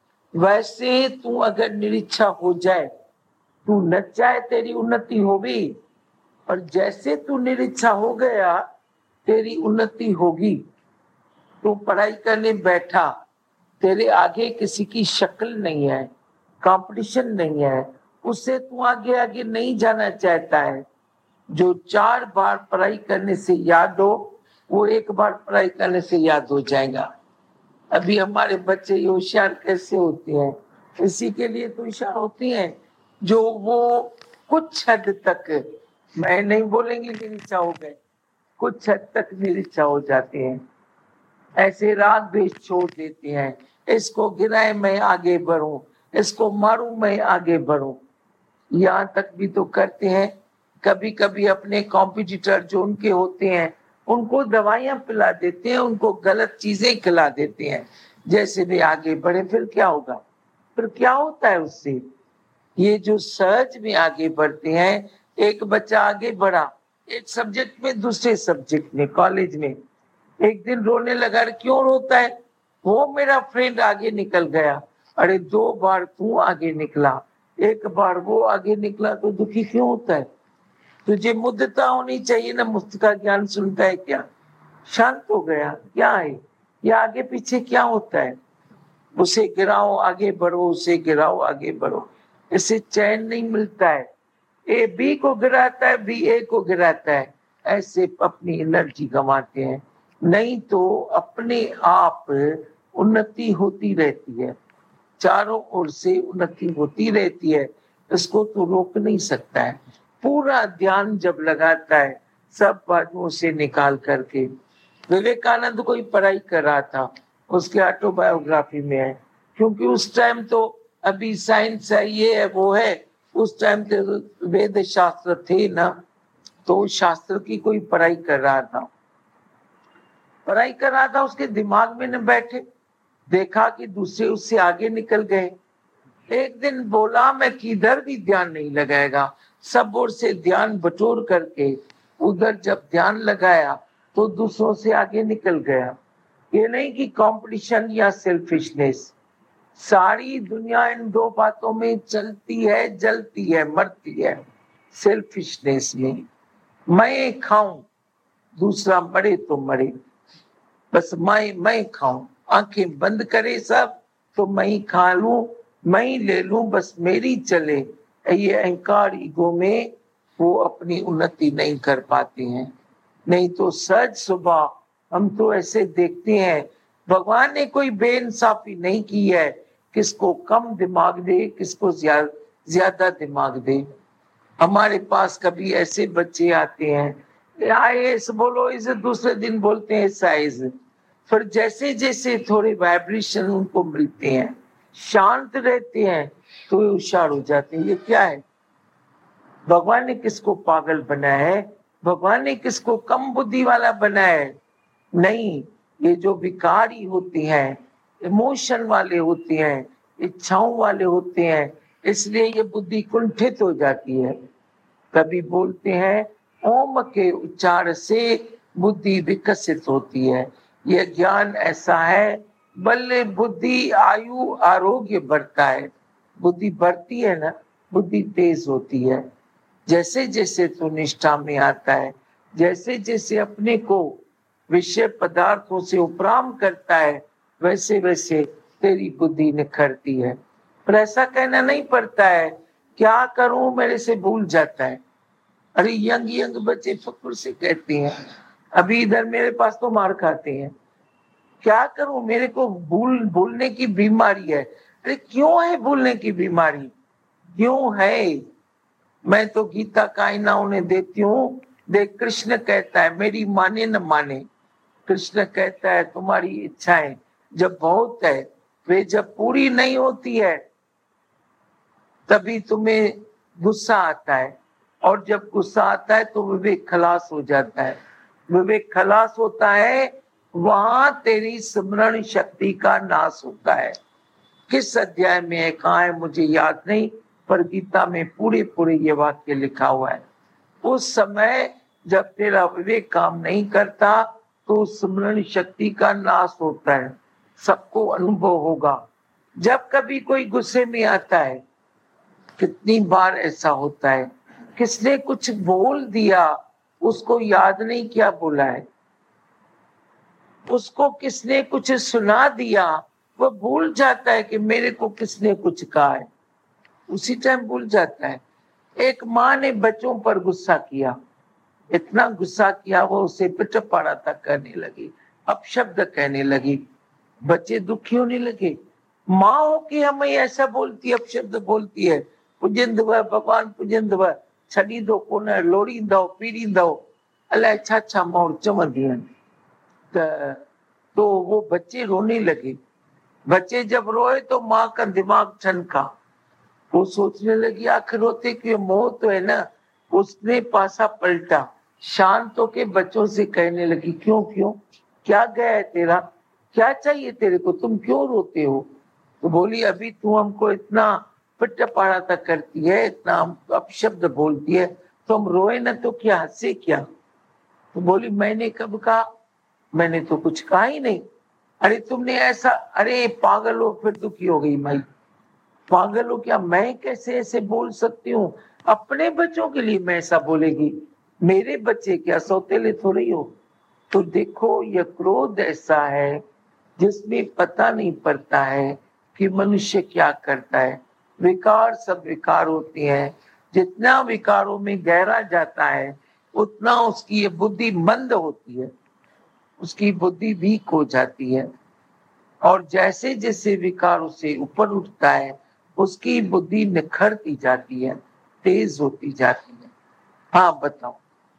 वैसे तू अगर निरीक्षा हो जाए, तू न चाहे तेरी उन्नति होगी, और जैसे तू निरीक्षा हो गया तेरी उन्नति होगी। तू पढ़ाई करने बैठा, तेरे आगे किसी की शक्ल नहीं है, कंपटीशन नहीं है, उससे तू आगे आगे नहीं जाना चाहता है। जो चार बार पढ़ाई करने से याद हो, वो एक बार पढ़ाई करने से याद हो जाएगा। अभी हमारे बच्चे होशियार कैसे होते हैं, इसी के लिए तो होशियार होती हैं जो वो कुछ हद तक, मैं नहीं बोलेंगे निरीक्षा हो गए, कुछ हद तक निरीक्षा हो जाते हैं। ऐसे राग द्वेष छोड़ देते हैं, इसको गिराए मैं आगे बढ़ूं, इसको मारूं मैं आगे बढ़ूं, यहाँ तक भी तो करते हैं। कभी कभी अपने कॉम्पिटिटर जो उनके होते हैं उनको दवाइयां पिला देते हैं, उनको गलत चीजें खिला देते हैं, जैसे भी आगे बढ़े। फिर क्या होगा, फिर क्या होता है उससे? ये जो सहज में आगे बढ़ते हैं, एक बच्चा आगे बढ़ा एक सब्जेक्ट में, दूसरे सब्जेक्ट में, कॉलेज में, एक दिन रोने लगा। क्यों रोता है? वो मेरा फ्रेंड आगे निकल गया। अरे दो बार तू आगे निकला, एक बार वो आगे निकला, तो दुखी क्यों होता है? तुझे मुद्दता होनी चाहिए ना, मुफ्त का ज्ञान सुनता है क्या? शांत हो गया, क्या है ये आगे पीछे क्या होता है? उसे गिराओ आगे बढ़ो, उसे गिराओ आगे बढ़ो, इससे चैन नहीं मिलता है। ए बी को गिराता है, बी ए को गिराता है, ऐसे अपनी एनर्जी गंवाते हैं। नहीं तो अपने आप उन्नति होती रहती है, चारों ओर से उन्नति होती रहती है, इसको तो रोक नहीं सकता है। पूरा ध्यान जब लगाता है सब बाजुओं से निकाल करके। विवेकानंद कोई पढ़ाई कर रहा था, उसके ऑटोबायोग्राफी में है, क्योंकि उस टाइम तो अभी साइंस है, ये है वो है, उस टाइम तो वेद शास्त्र थे ना, तो शास्त्र की कोई पढ़ाई कर रहा था, पढ़ाई कर रहा था, उसके दिमाग में न बैठे, देखा कि दूसरे उससे आगे निकल गए, एक दिन बोला मैं किधर भी ध्यान नहीं लगाएगा, सब ओर से ध्यान बटोर करके उधर जब ध्यान लगाया तो दूसरों से आगे निकल गया। ये नहीं कि कंपटीशन या सेल्फिशनेस, सारी दुनिया इन दो बातों में चलती है, जलती है, मरती है। सेल्फिशनेस में मैं खाऊं, दूसरा मरे तो मरे, बस मैं मैं खाऊं, आंखें बंद करे सब तो मैं ही खा लूं, मैं ही ले लूं, बस मेरी चले। ये अहंकार ईगो में वो अपनी उन्नति नहीं कर पाते हैं। नहीं तो सच सुबह हम तो ऐसे देखते हैं, भगवान ने कोई बेइंसाफी नहीं की है, किसको कम दिमाग दे, किसको ज्यादा दिमाग दे। हमारे पास कभी ऐसे बच्चे आते हैं, आईएएस बोलो, इसे दूसरे दिन बोलते हैं साइज, फिर जैसे जैसे थोड़े वाइब्रेशन उनको मिलते हैं, शांत रहते हैं तो वे होशियार हो जाते हैं। ये क्या है? भगवान ने किसको पागल बनाया है? भगवान ने किसको कम बुद्धि वाला बनाया है? नहीं, ये जो विकारी होते हैं, इमोशन वाले होते हैं, इच्छाओं वाले होते हैं, इसलिए ये बुद्धि कुंठित हो जाती है। कभी बोलते हैं ओम के उच्चार से बुद्धि विकसित होती है। यह ज्ञान ऐसा है, बल्ले बुद्धि आयु आरोग्य बढ़ता है। बुद्धि बढ़ती है ना, बुद्धि तेज होती है। जैसे जैसे तू निष्ठा में आता है, जैसे जैसे अपने को विषय पदार्थों से उपराम करता है, वैसे वैसे तेरी बुद्धि निखरती है। पर ऐसा कहना नहीं पड़ता है, क्या करूं मेरे से भूल जाता है। अरे यंग यंग बच्चे फक्र से कहते हैं, अभी इधर मेरे पास तो मार खाते हैं, क्या करूं मेरे को भूल भूलने की बीमारी है। अरे क्यों है भूलने की बीमारी, क्यों है? मैं तो गीता का आईना उन्हें देती हूँ, देख कृष्ण कहता है मेरी माने न माने, कृष्ण कहता है तुम्हारी इच्छाएं जब बहुत है, वे जब पूरी नहीं होती है तभी तुम्हें गुस्सा आता है, और जब गुस्सा आता है तो विवेक खलास हो जाता है। विवेक खलास होता है, वहां तेरी स्मरण शक्ति का नाश होता है। किस अध्याय में है, कहाँ है मुझे याद नहीं, पर गीता में पूरे पूरे ये वाक्य लिखा हुआ है। उस समय जब तेरा विवेक काम नहीं करता तो स्मरण शक्ति का नाश होता है। सबको अनुभव होगा। जब कभी कोई गुस्से में आता है, कितनी बार ऐसा होता है, किसने कुछ बोल दिया, उसको याद नहीं क्या बोला है, उसको किसने कुछ सुना दिया, वो भूल जाता है कि मेरे को किसने कुछ कहा है, उसी टाइम भूल जाता है। एक माँ ने बच्चों पर गुस्सा किया, इतना गुस्सा किया वो उसे पिटपाड़ा तक करने लगी, अपशब्द कहने लगी। बच्चे दुखी होने लगे, माँ हो के हमें ऐसा बोलती, अपशब्द बोलती है, पुजिंद व भगवान पुजिंद व छड़ी दो कोन लोड़ी दो पीड़ी दो अल्लाह अच्छा अच्छा मोर चमदियन। तो वो बच्चे रोने लगे। बच्चे जब रोए तो माँ का दिमाग ठनका, वो सोचने लगी आखिर रोते क्यों, मोह तो है ना। उसने पासा पलटा, शांत होके बच्चों से कहने लगी क्यों क्यों क्या गया है तेरा, क्या चाहिए तेरे को, तुम क्यों रोते हो। तो बोली अभी तू हमको इतना पिट पाड़ा तक करती है, इतना अपशब्द बोलती है, तो हम रोए ना तो क्या, हंसे क्या। तो बोली मैंने कब कहा, मैंने तो कुछ कहा ही नहीं। अरे तुमने ऐसा, अरे पागल हो, फिर दुखी हो गई माई, पागल हो क्या, मैं कैसे ऐसे बोल सकती हूँ, अपने बच्चों के लिए मैं ऐसा बोलेगी, मेरे बच्चे क्या सौतेले थोड़ी हो। तो देखो यह क्रोध ऐसा है जिसमें पता नहीं पड़ता है कि मनुष्य क्या करता है। विकार सब विकार होते हैं, जितना विकारों में गहरा जाता है उतना उसकी ये बुद्धि मंद होती है, उसकी बुद्धि वीक हो जाती है। और जैसे जैसे विकारों से ऊपर उठता है उसकी बुद्धि निखरती जाती है, तेज होती जाती है। हाँ बताओ,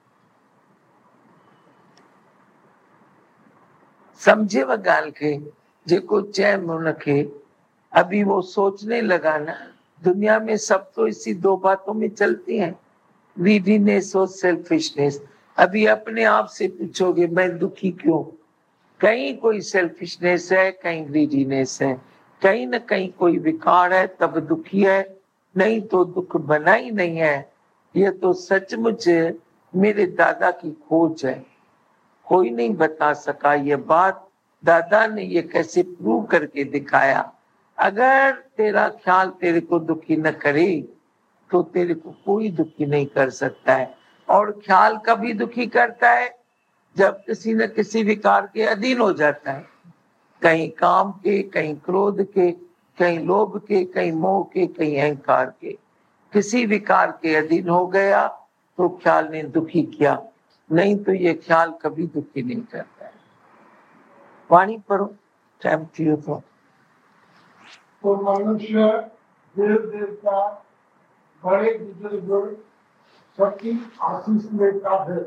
समझे वह गाल के जेको चैन मुन के। अभी वो सोचने लगा ना, दुनिया में सब तो इसी दो बातों में चलती हैं, ग्रीडीनेस और सेल्फिशनेस। अभी अपने आप से पूछोगे मैं दुखी क्यों, कहीं कोई सेल्फिशनेस है, कहीं ग्रीडीनेस है, कहीं न कहीं कोई विकार है तब दुखी है, नहीं तो दुख बना ही नहीं है। ये तो सचमुच मेरे दादा की खोज है, कोई नहीं बता सका ये बात। दादा ने ये कैसे प्रूव करके दिखाया। अगर तेरा ख्याल तेरे को दुखी न करे तो तेरे को कोई दुखी नहीं कर सकता है। और ख्याल कभी दुखी करता है जब किसी न किसी विकार के अधीन हो जाता है, कहीं काम के, कहीं क्रोध के, कहीं लोभ के, कहीं मोह के, कहीं अहंकार के। किसी विकार के अधीन हो गया तो ख्याल ने दुखी किया, नहीं तो ये ख्याल कभी दुखी नहीं करता है। वाणी पढ़ो, टाइम थियो तो। तो मनुष्य देव देवता बड़े बुजुर्ग सबकी आशीष लेता है।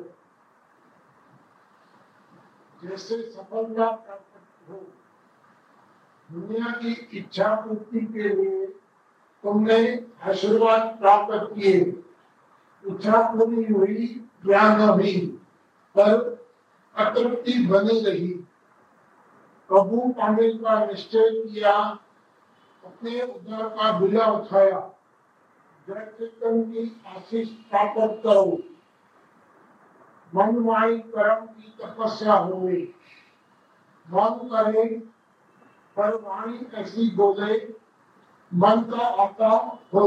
जैसे सफलता प्राप्त हो, दुनिया की इच्छा पूर्ति के लिए तुमने आशीर्वाद प्राप्त किए, इच्छा पूरी हुई, ज्ञान हुई, पर अतृप्ति बनी रही। प्रभु पाने का निश्चय किया, अपने उद्धार का बिला उठाया, जड़ चेतन की आशीष प्राप्त करो। मनमाई कर्म की तपस्या हुई, मन करे पर वाणी ऐसी बोले, मन का आता हो।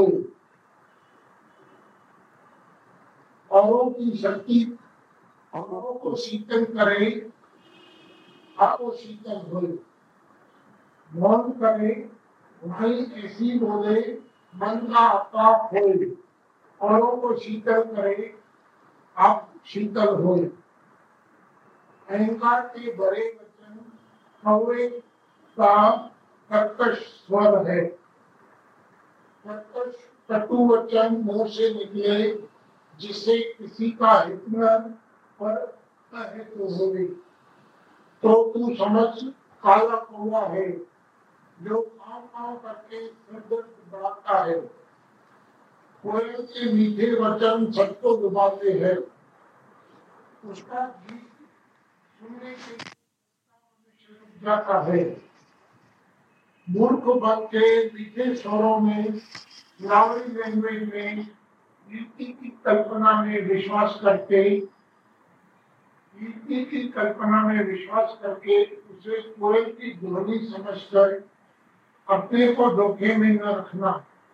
औरों की शक्ति औरों को शीतल करे, आपको शीतल हो। मौन करे, वाणी ऐसी बोले, मन का आता हो। औरों को शीतल करे, आप शीतल हो। अहंकार के बड़े वचन कौवे का कर्कश स्वर है। कर्कश कटु वचन मुंह से निकले, जिससे किसी का हित न पर अहित होवे। तो तू समझ काला कौवा है, जो काव काव करके सिर दर्द बढ़ाता है। कोयल के मीठे वचन सबको डुबाते हैं, उसका गीत सुनने के मनुष्य रुक जाता है। मूर्ख बन के मीठे स्वरों में, लावड़ी लैंग्वेज में, कीर्ति की कल्पना में विश्वास करके कीर्ति की कल्पना में विश्वास करके उसे कोयल की ध्वनि समझकर अपने को धोखे में न रखना।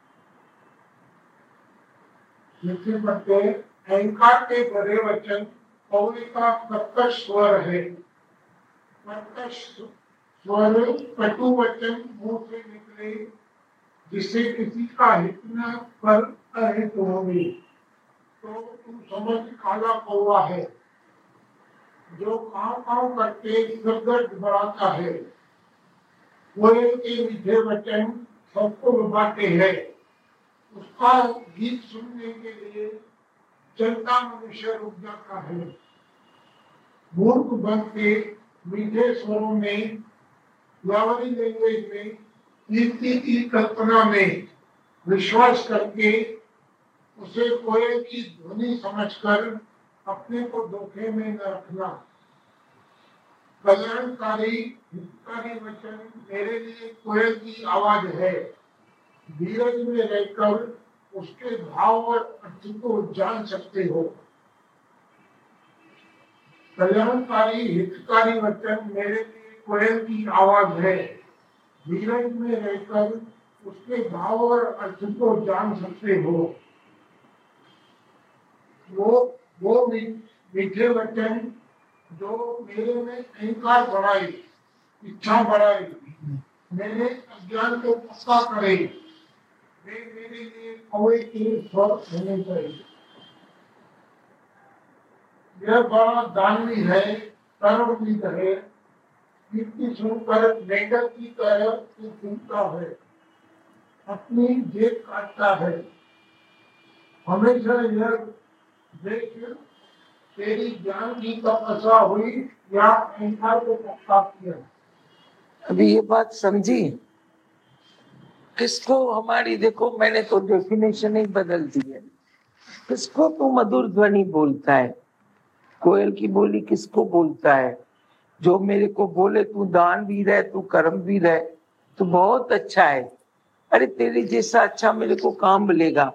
नित्य पढ़ते, अहंकार के बड़े वचन कौवे का कर्कश स्वर है। कर्कश स्वर कटु वचन मुंह से निकले, जिससे किसी का हित न पर अहित होवे। तो तू समझ काला कौवा है, जो काव काव करके सिर दर्द बढ़ाता है। कोयल के मीठे वचन सबको लुभाते हैं, उसका गीत सुनने के लिए चलता मनुष्य रुक जाता है। मूर्ख बन के मीठे स्वरों में, लावड़ी लैंग्वेज में, कीर्ति की कल्पना में विश्वास करके उसे कोयल की ध्वनि समझकर अपने को धोखे में न रखना। कल्याणकारी हितकारी वचन मेरे लिए कोयल की आवाज है। धीरज में रहकर उसके भाव और अर्थ को जान सकते हो। कल्याणकारी हितकारी वचन मेरे लिए कोयल की आवाज है। धीरज में रहकर उसके भाव और अर्थ को जान सकते हो। वो वो मीठे वचन जो मेरे में अहंकार बढ़ाए, इच्छा बढ़ाए, मेरे अज्ञान को पक्का करे, वे मेरे लिए कौवे के स्वर होने चाहिए। यह बड़ा दानवी है, कर्मविद है, कीर्ति सुनकर मेंढक की तरह सुनता है, अपनी जेब काटता है। हमेशा यह देख तेरी ज्ञान की तपस्या हुई या अहंकार को पक्का किया। अभी ये बात समझी? किसको हमारी, देखो मैंने तो डेफिनेशन ही बदल दी है। किसको तू मधुर ध्वनि बोलता है? कोयल की बोली किसको बोलता है? जो मेरे को बोले तू दान भी रहे, तू कर्म भी रहे, तो बहुत अच्छा है। अरे तेरे जैसा अच्छा मेरे को कहाँ मिलेगा।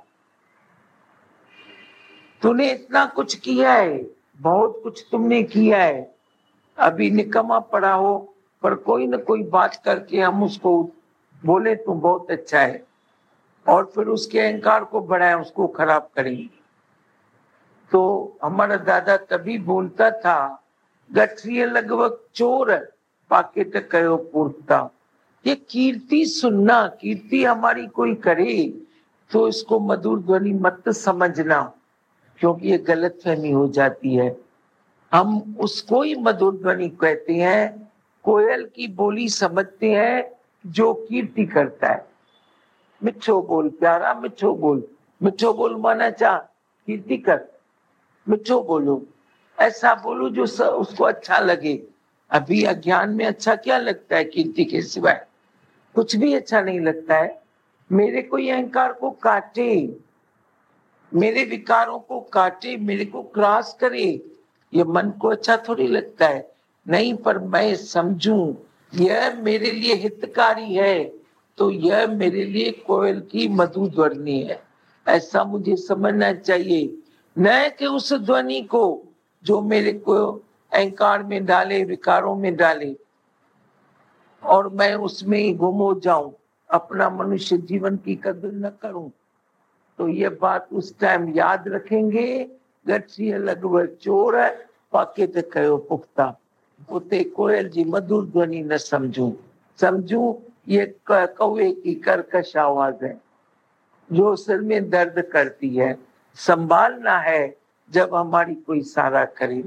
तूने इतना कुछ किया है, बहुत कुछ तुमने किया है। अभी निकम्मा पड़ा हो पर कोई न कोई बात करके हम उसको बोले तो बहुत अच्छा है, और फिर उसके अहंकार को बढ़ाए, उसको खराब करें। तो हमारा दादा तभी बोलता था, गठरिय लगभग चोर पाकेट कयो पूर्ता। ये कीर्ति सुनना, कीर्ति हमारी कोई करे तो इसको मधुर ध्वनि मत समझना, क्योंकि ये गलत फहमी हो जाती है। हम उसको ही मधुर ध्वनि कहते हैं, कोयल की बोली समझते हैं जो कीर्ति करता है। मिठो बोल प्यारा, मिठो बोल। मिठो बोल माना चाह कीर्ति कर, मिठो बोलो, ऐसा बोलो जो स, उसको अच्छा लगे। अभी अज्ञान में अच्छा क्या लगता है कीर्ति के सिवाय? कुछ भी अच्छा नहीं लगता है। मेरे को ये अहंकार को काटे, मेरे विकारों को काटे, मेरे को क्रॉस करे, ये मन को अच्छा थोड़ी लगता है। नहीं, पर मैं समझूं यह मेरे लिए हितकारी है तो यह मेरे लिए कोयल की मधुर ध्वनि है, ऐसा मुझे समझना चाहिए। न कि उस ध्वनि को जो मेरे को अहंकार में डाले, विकारों में डाले, और मैं उसमें ही गुम हो जाऊं, अपना मनुष्य जीवन की कदर न करूं। तो ये बात उस टाइम याद रखेंगे। गठरिय लगभग चोर पाकेट कयो पुख्ता। उते कोयल जी मधुर ध्वनि न समझूं। समझूं ये कौवे की कर्कश आवाज है जो सिर में दर्द करती है। संभालना है जब हमारी कोई सारा करे।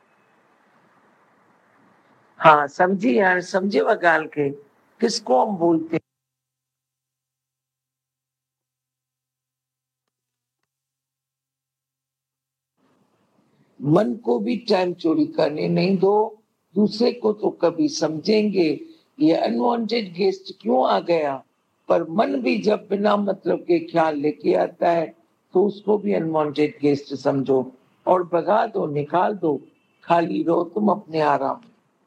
हाँ समझी यार, समझे वह गाल के किसको हम बोलते हैं। मन को भी टाइम चोरी करने नहीं दो, दूसरे को तो कभी समझेंगे ये अनवांटेड गेस्ट क्यों आ गया। पर मन भी जब बिना मतलब के ख्याल लेके आता है तो उसको भी अनवांटेड गेस्ट समझो और भगा दो, निकाल दो, खाली रहो तुम अपने आराम।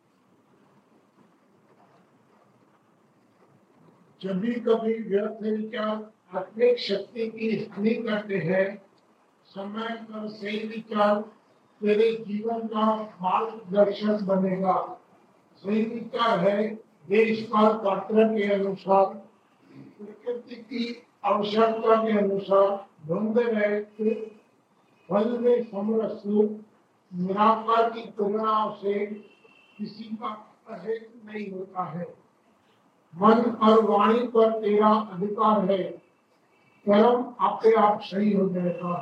जब भी कभी व्यर्थ विचार आत्मिक शक्ति की हानि करते हैं, समय पर सही विचार तेरे जीवन का मार्गदर्शन बनेगा। सही विचार है देश काल पात्र के अनुसार, प्रकृति की आवश्यकता के अनुसार द्वंद रहे तो फल में समरस, निराकार की तुलना से किसी का अहेत नहीं होता है। मन और वाणी पर तेरा अधिकार है, कर्म आपे आप सही हो जाएगा।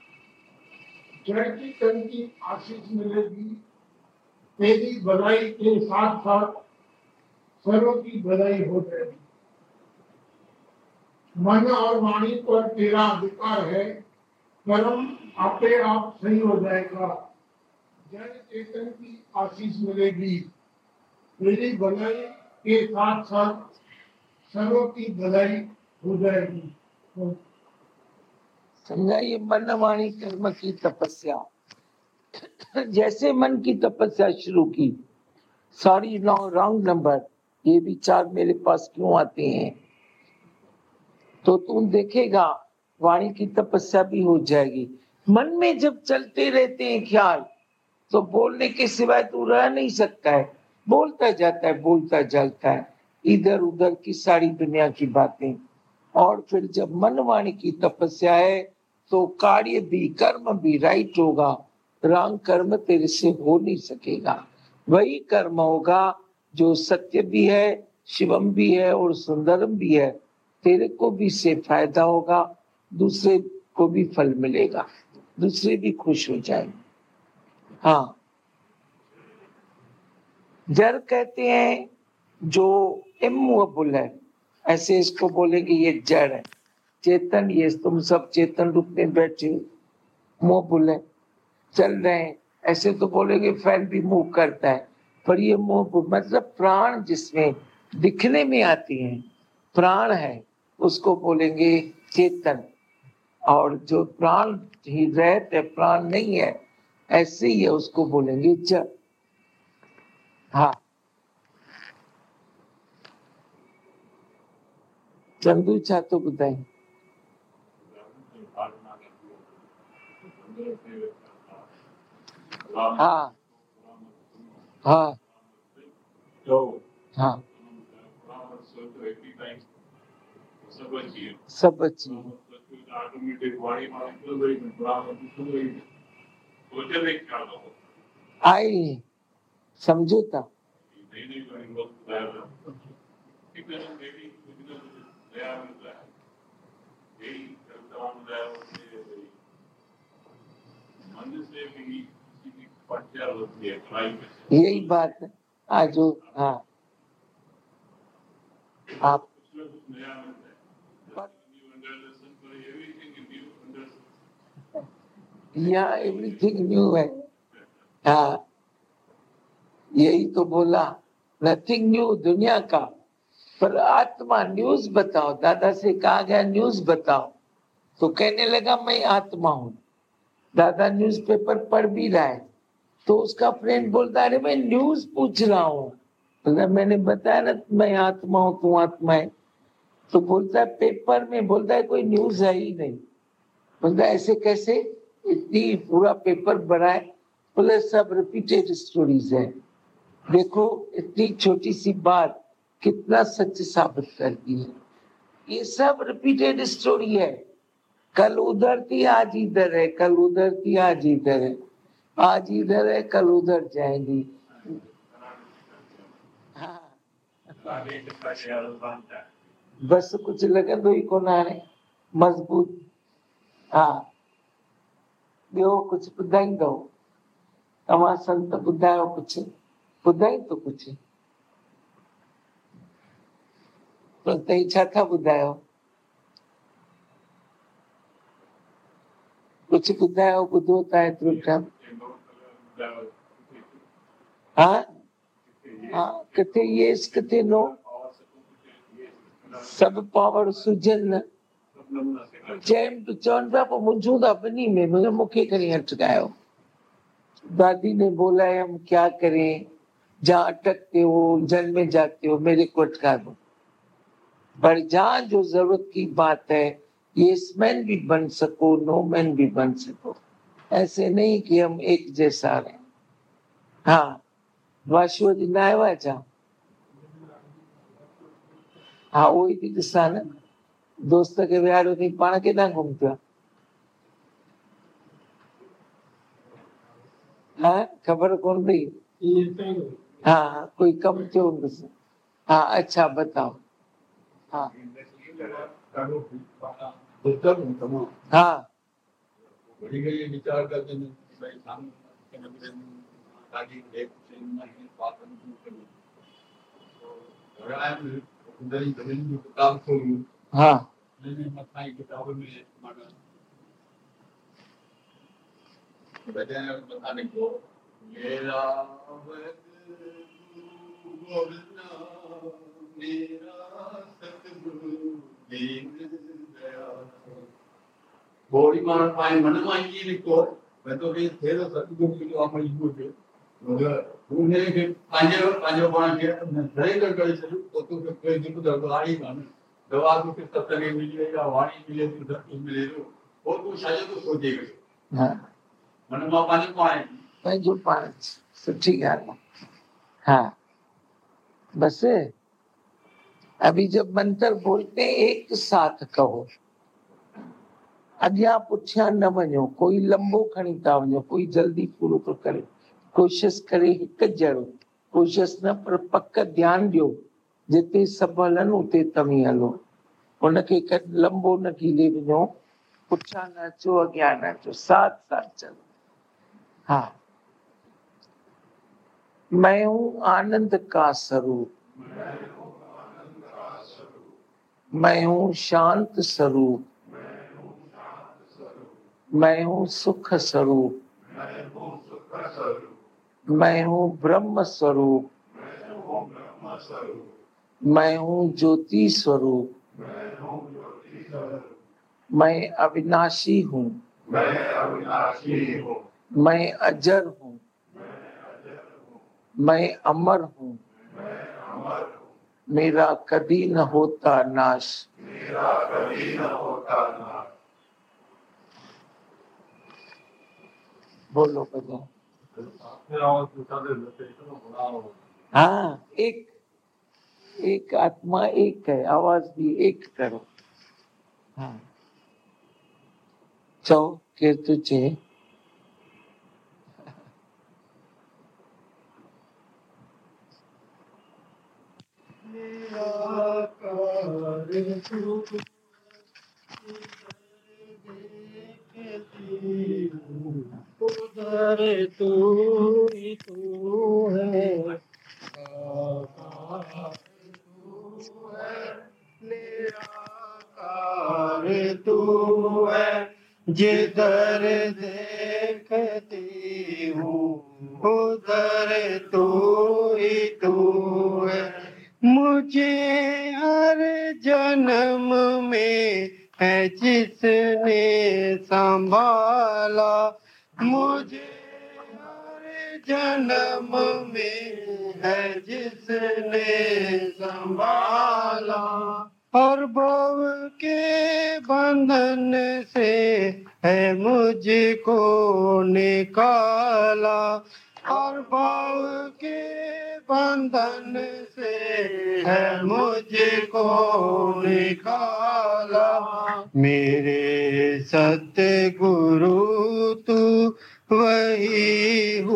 जय की तन की आशीष मिलेगी, तेरी भलाई के साथ साथ सर्व की भलाई हो जाएगी। मन और वाणी पर तेरा अधिकार है, कर्म आपे आप सही हो जाएगा। जय चेतन की आशीष मिलेगी, तेरी भलाई के साथ साथ सर्व की भलाई हो जाएगी। समझा? ये मन वाणी कर्म की तपस्या। जैसे मन की तपस्या शुरू की, सॉरी रॉन्ग नंबर, ये विचार मेरे पास क्यों आते हैं, तो तुम देखेगा वाणी की तपस्या भी हो जाएगी। मन में जब चलते रहते हैं ख्याल तो बोलने के सिवाय तू रह नहीं सकता है, बोलता जाता है, बोलता जाता है इधर उधर की सारी दुनिया की बातें। और फिर जब मन वाणी की तपस्या है तो कार्य भी कर्म भी राइट होगा, रॉन्ग कर्म तेरे से हो नहीं सकेगा। वही कर्म होगा जो सत्य भी है, शिवम भी है और सुंदरम भी है। तेरे को भी से फायदा होगा, दूसरे को भी फल मिलेगा, दूसरे भी खुश हो जाएंगे। हाँ, जड़ कहते हैं जो इमूवेबल है, ऐसे इसको बोलेंगे ये जड़ है। चेतन ये तुम सब चेतन रूप में बैठे हो, मूवेबल है, चल रहे हैं, ऐसे तो बोलेंगे फैन भी मूव करता है, पर ये मूव मतलब प्राण जिसमें दिखने में आती है, प्राण है, उसको बोलेंगे चेतन। और जो प्राण ही रहते प्राण नहीं है ऐसे ही है, उसको बोलेंगे जड़। हाँ चंदू छा तो ॿुधाई? हाँ हाँ हाँ सब अची आई समझो था। यही बात है आज। हाँ आप यहाँ एवरीथिंग न्यू है। हाँ यही तो बोला, नथिंग न्यू दुनिया का, पर आत्मा न्यूज बताओ। दादा से कहा गया न्यूज बताओ, तो कहने लगा मैं आत्मा हूँ। दादा न्यूज़पेपर पढ़ भी रहा है, तो उसका फ्रेंड बोलता है अरे मैं न्यूज पूछ रहा हूँ। तो मैंने बताया ना मैं आत्मा हूँ, तू आत्मा है। तो बोलता है पेपर में, बोलता है कोई न्यूज है ही नहीं। बोलता है ऐसे कैसे, इतनी पूरा पेपर भरा है। बोले सब रिपीटेड स्टोरीज है। देखो इतनी छोटी सी बात कितना सच साबित करती है। ये सब रिपीटेड स्टोरी है। कल उधर थी आज इधर है, कल उधर थी आज इधर है, आज इधर है कल उधर जाएंगी। हाँ। बस कुछ लगंदो ई कोन हाणे मजबूत। हाँ ॿियो कुछ ॿुधाईंदो? तव्हां संत ॿुधायो कुछ, ॿुधाई तो कुछ? तो तई छा था ॿुधायो? कुछ ॿुधायो, ॿुधो था एतिरो टाइम। हाँ हाँ किथे येस किथे नो, सब पावर सुजन चैन तो चौन था पर मौजूदा बनी में मुझे मुखे करी अटकायो। दादी ने बोला है हम क्या करें, जहाँ अटकते हो जल में जाते हो मेरे को अटका दो। पर जहाँ जो जरूरत की बात है यस मैन भी बन सको, नो मैन भी बन सको, ऐसे नहीं कि हम एक जैसा रहे। हाँ वाशुअ जी ना आयो छा? हाँ वही थी ॾिसां न, दोस्त के विहारियो थी, पाण केॾां घुम पिया? हाँ खबर कौन पई? हाँ कोई कम थियो हूंदुसि। हाँ अच्छा बताओ। हाँ हाँ बड़ी गई विचार करते हैं भाई सामने के नबी ताकि एक से नहीं बात नहीं तो राय में उधर ही जमीन की किताब खोलूं। हाँ मैंने मताई किताब में माना बजाय बताने को मेरा गोविंदा मेरा सतगुरु दीन दयाल बॉडी मान पाए मन मांगी लिखो मैं तो भी थे तो सतगुरु की आप मजबूर है मगर उन्हें के पांच पांच बार के नहीं कर कर चलो तो तो कोई दिन तो दवाई मान दवा को किस तरह की मिले या वाणी मिले तो दर्द मिले तो वो तो शायद तो सोचेगा। हाँ मन में पानी पाए भाई जो पांच सुठी गाल। हाँ बस अभी जब मंत्र बोलते एक साथ कहो, अॻियां पुठियां न वञो, कोई लंबो खणी था वञो, कोई जल्दी पूरो तो करे, कोशिश करे हिकु जहिड़ो, कोशिश न पर पक ध्यान ॾियो, जिते सभु हलनि उते तव्हीं हलो, उनखे कॾहिं लंबो न खीले वञो, पुठियां न अचो अॻियां न अचो, साथ साथ चलो। हाँ मैं हूँ आनंद का स्वरूप, मैं हूँ शांत स्वरूप, मैं हूँ सुख स्वरूप, मैं हूँ ब्रह्म स्वरूप, मैं हूँ ज्योति स्वरूप, मैं अविनाशी हूँ, मैं अजर हूँ, मैं अमर हूँ, मेरा कभी न होता नाश, मेरा कभी न होता ना। बोलो भजन। हाँ, एक एक आत्मा एक है, आवाज भी एक करो। हाँ, चौ के तुझे उधर तू ही तू है, निराकार तू है, जिधर देखती हूँ उधर तू ही तू है। मुझे हर जन्म में है जिसने संभाला, मुझे हर जन्म में है जिसने संभाला, और भव के बंधन से है मुझको निकाला, और भाव के बंधन से है मुझको निकाला। मेरे सत्य गुरु तू वही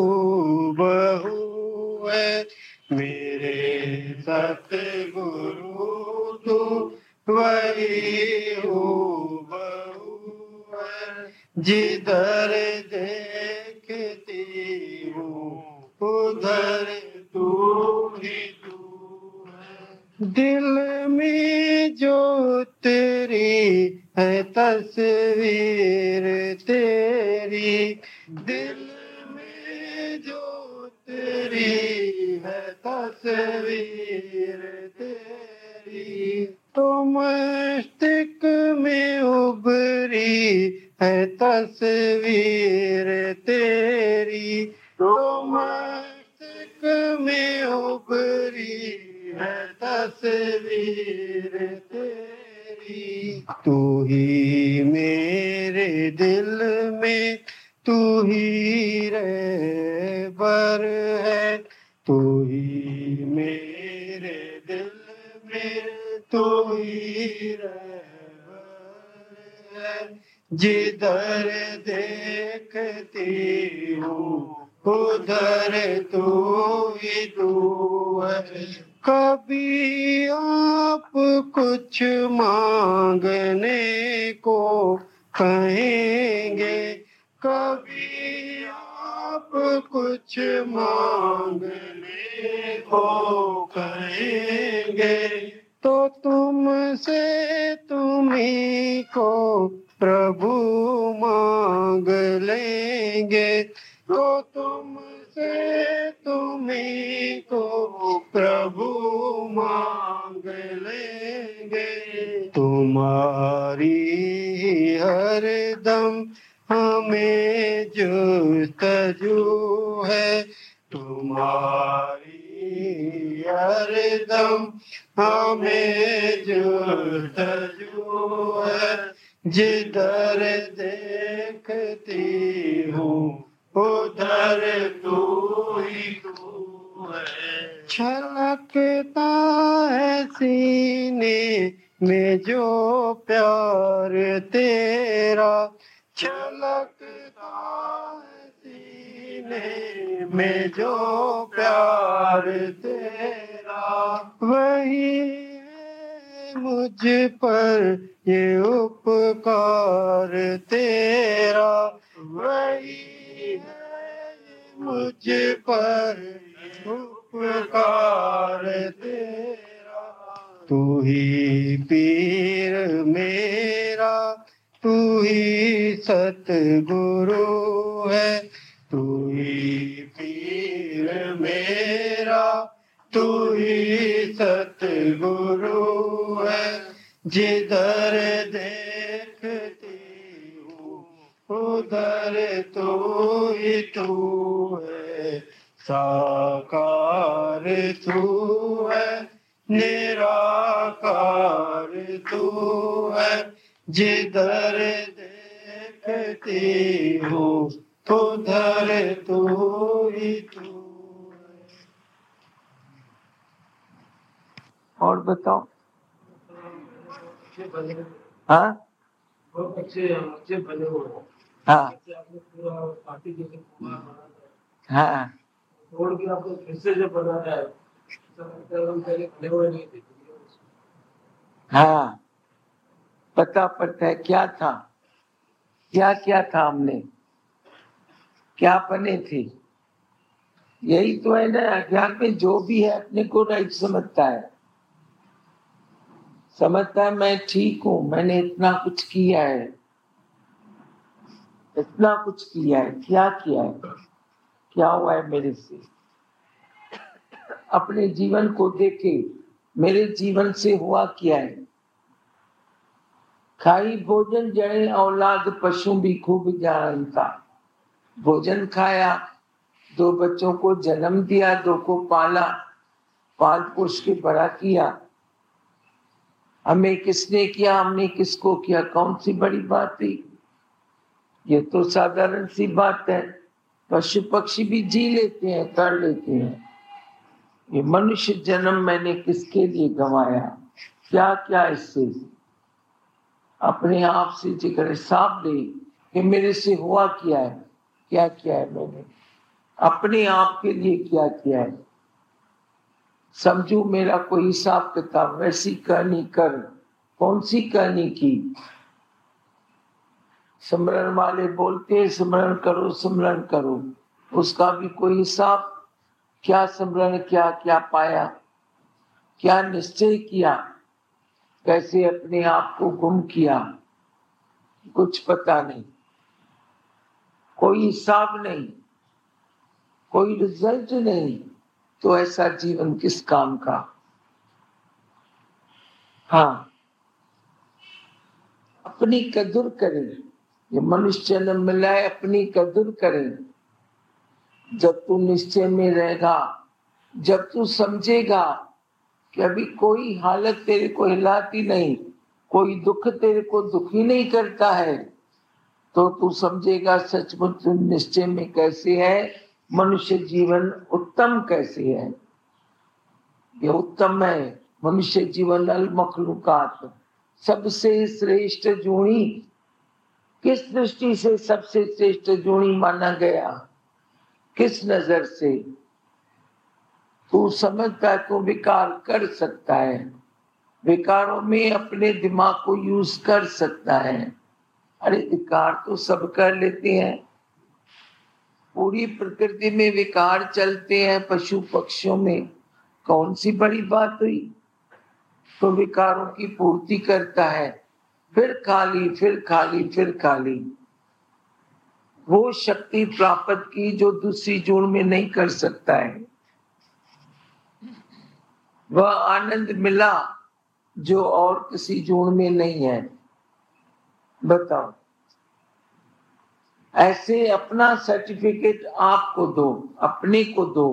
हूबहू है, मेरे सत्य गुरु तू वही हूबहू है, जिधर देखती हूँ उधर तू ही तू है। दिल में जो तेरी है तस्वीर तेरी, दिल में जो तेरी है तस्वीर तेरी, तो मस्तिष्क में उभरी है तस्वीर तेरी, तो मस्तिष्क में उभरी है तस्वीर तेरी। तू ही मेरे दिल में तू ही रहबर है, तू ही मेरे दिल में तू ही रहबर है, जिधर देखती हूँ उधर तू ही तू है। कभी आप कुछ मांगने को कहेंगे, कभी आप कुछ मांगने को कहेंगे, तो तुमसे तुम्ही को प्रभु मांग लेंगे, तो तुमसे तुम्ही को प्रभु मांग लेंगे। तुम्हारी हरदम हमें जुस्तजू है, तुम्हारी हरदम हमें जुस्तजू है, जिधर देखती हूँ उधर तू ही तू है। छलकता है सीने में जो प्यार तेरा, छलकता है सीने में जो प्यार तेरा, वही है मुझ पर ये उपकार तेरा, वही मुझ पर उपकार तेरा। तू ही पीर मेरा, तू ही सतगुरु है, तू ही पीर मेरा, तू ही सतगुरु है, जिधर देखती हूँ उधर तू ही तू है। साकार तू है, निराकार तू है, जिधर देखती हूँ उधर तू ही तू है। और बताओ। हाँ बहुत अच्छे अच्छे बने हुए हैं। हाँ आपने पूरा पार्टी जैसे पूरा हाँ तोड़ के आपको फिर से जो बनाया है, ऐसा लगता है हम पहले बने हुए नहीं थे। हाँ पता पड़ता है क्या था, क्या क्या था, हमने क्या बने थे। यही तो है ना, अज्ञान में जो भी है अपने को राइट समझता है, समझता है मैं ठीक हूं, मैंने इतना कुछ किया है, इतना कुछ किया है। क्या किया है, क्या हुआ है मेरे से। अपने जीवन को देखे, मेरे जीवन से हुआ क्या है। खाई भोजन जड़े औलाद पशु भी खूब जानता। भोजन खाया, दो बच्चों को जन्म दिया, दो को पाला, पाल पोष के बड़ा किया। हमें किसने किया, हमने किसको किया, कौन सी बड़ी बात है। ये तो साधारण सी बात है। पशु पक्षी भी जी लेते हैं, कर लेते हैं। ये मनुष्य जन्म मैंने किसके लिए गंवाया, क्या क्या इससे। अपने आप से जिक्र हिसाब ले कि मेरे से हुआ क्या है, क्या क्या है मैंने अपने आप के लिए क्या किया है। समझू मेरा कोई हिसाब किताब, वैसी कहानी कर। कौन सी कहानी की। सिमरन वाले बोलते हैं सिमरन करो सिमरन करो, उसका भी कोई हिसाब। क्या सिमरन किया, क्या पाया, क्या निश्चय किया, कैसे अपने आप को गुम किया, कुछ पता नहीं, कोई हिसाब नहीं, कोई रिजल्ट नहीं। तो ऐसा जीवन किस काम का। हाँ अपनी कदर करें, ये मनुष्य जन्म मिला है, अपनी कदर करें। जब तू निश्चय में रहेगा, जब तू समझेगा कि अभी कोई हालत तेरे को हिलाती नहीं, कोई दुख तेरे को दुखी नहीं करता है, तो तू समझेगा सचमुच निश्चय में कैसे है, मनुष्य जीवन उत्तम कैसे है। ये उत्तम है मनुष्य जीवन। अल मखलूकात, सबसे श्रेष्ठ जूनी। किस दृष्टि से सबसे श्रेष्ठ जूनी माना गया, किस नजर से। तू समझता है तू विकार कर सकता है, विकारों में अपने दिमाग को यूज कर सकता है। अरे विकार तो सब कर लेते हैं, पूरी प्रकृति में विकार चलते हैं, पशु पक्षियों में कौन सी बड़ी बात हुई। तो विकारों की पूर्ति करता है, फिर खाली फिर खाली फिर खाली। वो शक्ति प्राप्त की जो दूसरी जून में नहीं कर सकता है, वह आनंद मिला जो और किसी जून में नहीं है। बताओ, ऐसे अपना सर्टिफिकेट आपको दो, अपने को दो।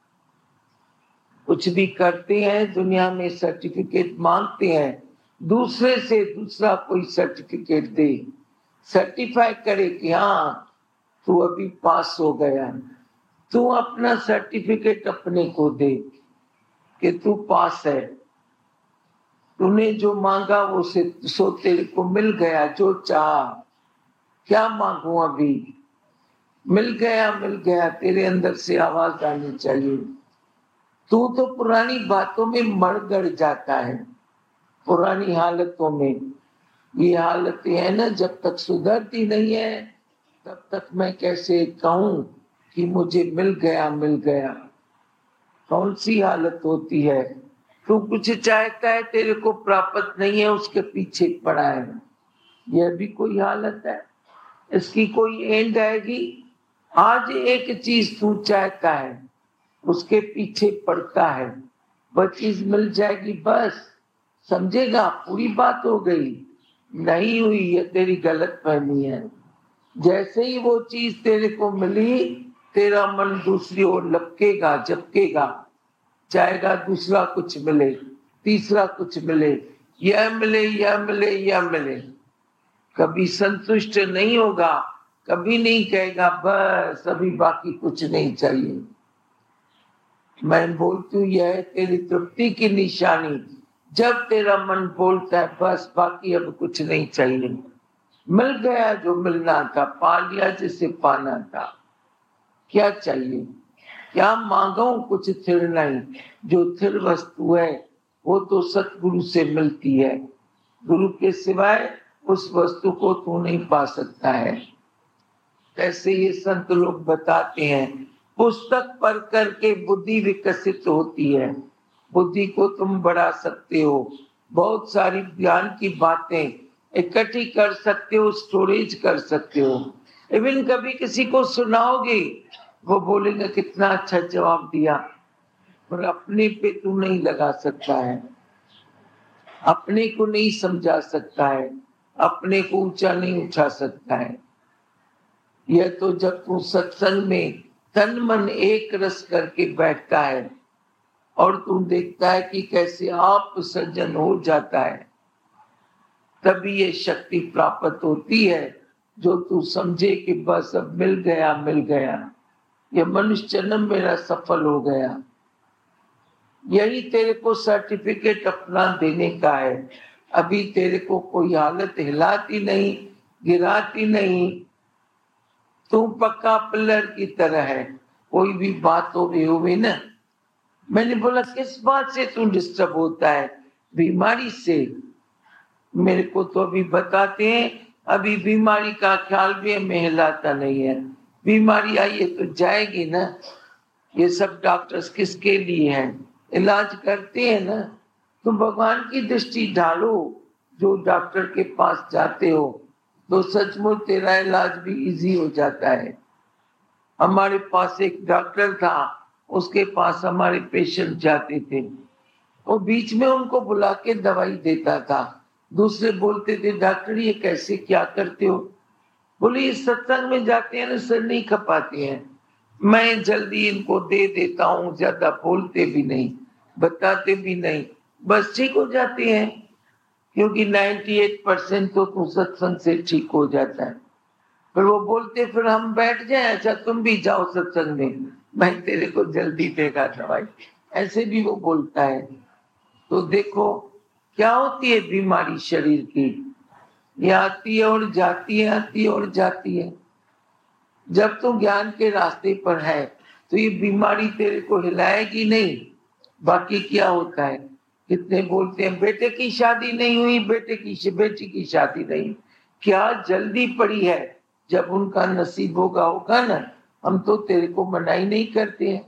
कुछ भी करते हैं दुनिया में सर्टिफिकेट मांगते हैं, दूसरे से दूसरा कोई सर्टिफिकेट दे, सर्टिफाई करे कि हाँ तू अभी पास हो गया। तू अपना सर्टिफिकेट अपने को दे कि तू पास है, तूने जो मांगा वो से सो तेरे को मिल गया, जो चाहा। क्या मांगू अभी, मिल गया मिल गया। तेरे अंदर से आवाज आनी चाहिए। तू तो पुरानी बातों में मर गड़ जाता है, पुरानी हालतों में। ये हालत है ना, जब तक सुधरती नहीं है तब तक मैं कैसे कहूं कि मुझे मिल गया मिल गया। कौन सी हालत होती है। तू कुछ चाहता है, तेरे को प्राप्त नहीं है, उसके पीछे पड़ा है। यह भी कोई हालत है, इसकी कोई एंड आएगी। आज एक चीज तू चाहता है, उसके पीछे पड़ता है, वह चीज मिल जाएगी, बस समझेगा पूरी बात हो गई। नहीं हुई, ये तेरी गलत फहमी है। जैसे ही वो चीज तेरे को मिली, तेरा मन दूसरी ओर लपकेगा, झपकेगा, चाहेगा दूसरा कुछ मिले। तीसरा कुछ मिले, यह मिले यह मिले यह मिले, कभी संतुष्ट नहीं होगा, कभी नहीं कहेगा बस अभी बाकी कुछ नहीं चाहिए। मैं बोलती हूँ यह तेरी तृप्ति की निशानी, जब तेरा मन बोलता है बस बाकी अब कुछ नहीं चाहिए, मिल गया जो मिलना था, पा लिया जिसे पाना था, क्या चाहिए, क्या मांगो कुछ थिर नहीं, जो थिर वस्तु है वो तो सतगुरु से मिलती है, गुरु के सिवाय उस वस्तु को तू नहीं पा सकता है। कैसे ये संत लोग बताते हैं, पुस्तक पढ़ करके बुद्धि विकसित होती है, बुद्धि को तुम बढ़ा सकते हो, बहुत सारी ज्ञान की बातें इकट्ठी कर सकते हो, स्टोरेज कर सकते हो। इवन कभी किसी को सुनाओगे वो बोलेगा कितना अच्छा जवाब दिया, पर अपने पे तू नहीं लगा सकता है, अपने को नहीं समझा सकता है, अपने को ऊंचा नहीं उठा सकता है। यह तो जब तू सत्संग में तन मन एक रस करके बैठता है और तू देखता है कि कैसे आप सज्जन हो जाता है, तभी ये शक्ति प्राप्त होती है जो तू समझे कि बस अब मिल गया मिल गया, ये मनुष्य जन्म मेरा सफल हो गया। यही तेरे को सर्टिफिकेट अपना देने का है। अभी तेरे को कोई हालत हिलाती नहीं, गिराती नहीं, तू पक्का पिलर की तरह है। कोई भी बात हो भी हुई ना, मैंने बोला किस बात से तू डिस्टर्ब होता है? बीमारी से। मेरे को तो अभी बताते हैं अभी बीमारी का ख्याल भी हमें हिलाता नहीं है, बीमारी आई है तो जाएगी ना। ये सब डॉक्टर्स किसके लिए हैं? इलाज करते हैं ना। तो भगवान की दृष्टि डालो, जो डॉक्टर के पास जाते हो तो सचमुच तेरा इलाज भी इजी हो जाता है। हमारे पास एक डॉक्टर था, उसके पास हमारे पेशेंट जाते थे, वो बीच में उनको बुला के दवाई देता था। दूसरे बोलते थे डॉक्टर ये कैसे क्या करते हो? बोले ये सत्संग में जाते हैं ना, सर नहीं खपाते हैं, मैं जल्दी इनको दे देता हूँ, ज्यादा बोलते भी नहीं बताते भी नहीं, बस ठीक हो जाते हैं। क्योंकि अट्ठानवे परसेंट तो तू सत्संग से ठीक हो जाता है। फिर वो बोलते फिर हम बैठ जाए, अच्छा तुम भी जाओ सत्संग में, मैं तेरे को जल्दी देगा दवाई, ऐसे भी वो बोलता है। तो देखो क्या होती है बीमारी शरीर की, ये आती है और जाती है, आती है और जाती है। जब तू ज्ञान के रास्ते पर है तो ये बीमारी तेरे को हिलाएगी नहीं। बाकी क्या होता है, कितने बोलते हैं बेटे की शादी नहीं हुई, बेटे की बेटी की शादी नहीं, क्या जल्दी पड़ी है, जब उनका नसीब होगा होगा ना। हम तो तेरे को मनाही नहीं करते हैं,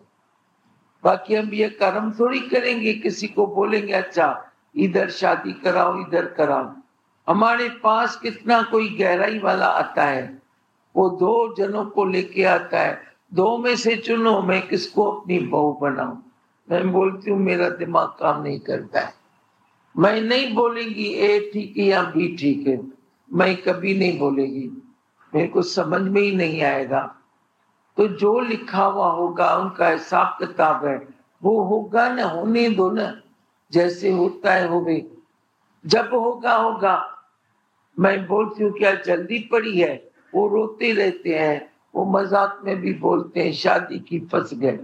बाकी हम ये कर्म थोड़ी करेंगे किसी को बोलेंगे अच्छा इधर शादी कराओ इधर कराओ। हमारे पास कितना कोई गहराई वाला आता है, वो दो जनों को लेके आता है, दो में से चुनो मैं किसको अपनी बहू बनाऊं। मैं बोलती हूँ मेरा दिमाग काम नहीं करता है, मैं नहीं बोलेंगी ए ठीक है या बी ठीक है, मैं कभी नहीं बोलेगी, मेरे को समझ में ही नहीं आएगा। तो जो लिखा हुआ होगा उनका हिसाब किताब है, वो होगा ना, होने दो ना, जैसे होता है होवे, जब होगा होगा। मैं बोलती हूँ क्या जल्दी पड़ी है? वो रोते रहते हैं, वो मजाक में भी बोलते हैं शादी की फंस गए,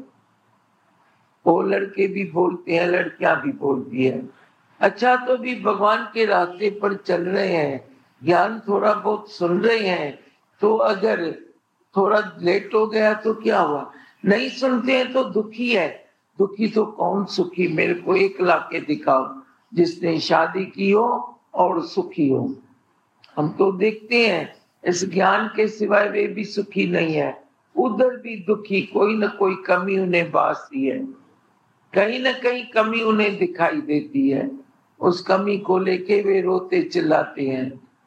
वो लड़के भी बोलते हैं लड़कियां भी बोलती है। अच्छा तो भी भगवान के रास्ते पर चल रहे हैं, ज्ञान थोड़ा बहुत सुन रहे हैं, तो अगर थोड़ा लेट हो गया तो क्या हुआ? नहीं सुनते हैं तो दुखी है। दुखी तो कौन सुखी? मेरे को एक लाख के दिखाओ जिसने शादी की हो और सुखी हो। हम तो देखते हैं इस ज्ञान के सिवाय वे भी सुखी नहीं है, उधर भी दुखी, कोई ना कोई कमी उन्हें बासी है, कहीं ना कहीं कमी उन्हें दिखाई देती है, उस कमी को लेके वे रोते चिल्लाते हैं।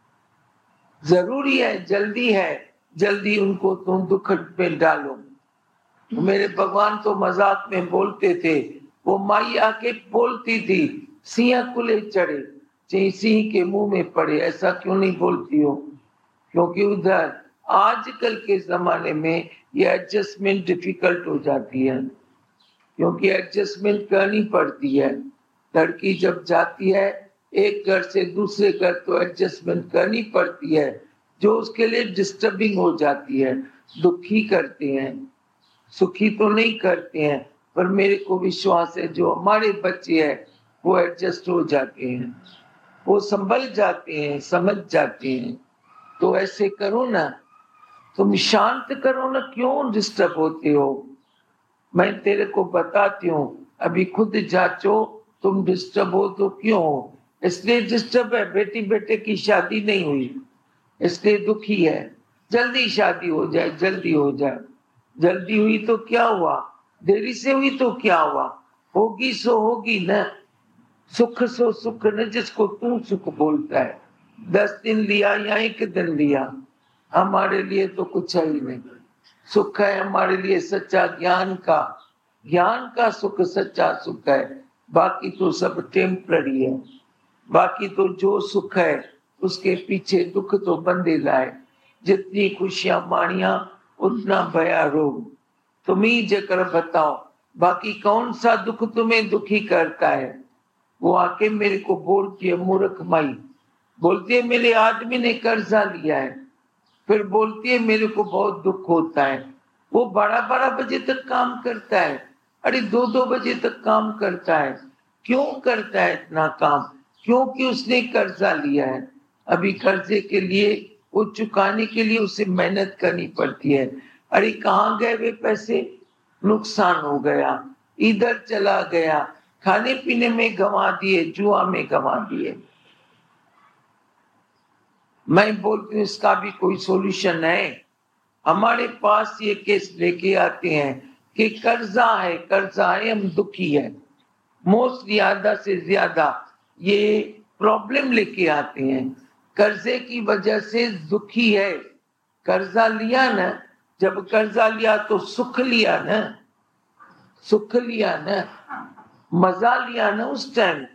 जरूरी है, जल्दी है, जल्दी उनको तुम दुख में डालो। मेरे भगवान तो मजाक में बोलते थे, वो माई आके बोलती थी सिंह कुले चढ़े चाहे सिंह के मुंह में पड़े, ऐसा क्यों नहीं बोलती हो? क्योंकि उधर आजकल के जमाने में ये एडजस्टमेंट डिफिकल्ट हो जाती है, क्योंकि एडजस्टमेंट करनी पड़ती है। लड़की जब जाती है एक घर से दूसरे घर तो एडजस्टमेंट करनी पड़ती है, जो उसके लिए डिस्टर्बिंग हो जाती है, दुखी करते हैं, सुखी तो नहीं करते हैं। पर मेरे को विश्वास है जो हमारे बच्चे हैं वो एडजस्ट हो जाते हैं, वो संभल जाते हैं, समझ जाते हैं। तो ऐसे करो ना, तुम शांत करो ना, क्यों डिस्टर्ब होते हो? मैं तेरे को बताती हूँ, अभी खुद जांचो, तुम डिस्टर्ब हो तो क्यों हो? इसलिए डिस्टर्ब है, बेटी बेटे की शादी नहीं हुई इसलिए दुखी है। जल्दी शादी हो जाए, जल्दी हो जाए। जल्दी हुई तो क्या हुआ, देरी से हुई तो क्या हुआ, होगी सो होगी ना। सुख सो सुख न, जिसको तू सुख बोलता है। दस दिन लिया या एक दिन लिया, हमारे लिए तो कुछ है ही नहीं। सुख है हमारे लिए सच्चा ज्ञान का, ज्ञान का सुख सच्चा सुख है। बाकी तो सब टेम्पररी है। बाकी तो जो सुख है उसके पीछे दुख तो बंधे लाए। जितनी खुशियां मानिया उतना भया रोग। तुम ही जकर बताओ, बाकी कौन सा दुख तुम्हें दुखी करता है? वो आके मेरे को बोलती है मूर्ख माई, बोलती है मेरे आदमी ने कर्जा लिया है, फिर बोलती है मेरे को बहुत दुख होता है। वो बारह बारह बजे तक काम करता है, अरे दो दो बजे तक काम करता है। क्यों करता है इतना काम? क्योंकि उसने कर्जा लिया है। अभी कर्जे के लिए, वो चुकाने के लिए उसे मेहनत करनी पड़ती है। अरे कहाँ गए वे पैसे? नुकसान हो गया, इधर चला गया, खाने पीने में गंवा दिए, जुआ में गंवा दिए। मैं बोलती हूँ इसका भी कोई सॉल्यूशन है? हमारे पास ये केस लेके आते हैं कि कर्जा है, कर्जा है, हम दुखी है। मोस्टली आधा से ज्यादा ये प्रॉब्लम लेके आते हैं, कर्जे की वजह से दुखी है। कर्जा लिया ना, जब कर्जा लिया तो सुख लिया ना, सुख लिया ना, मजा लिया ना उस टाइम।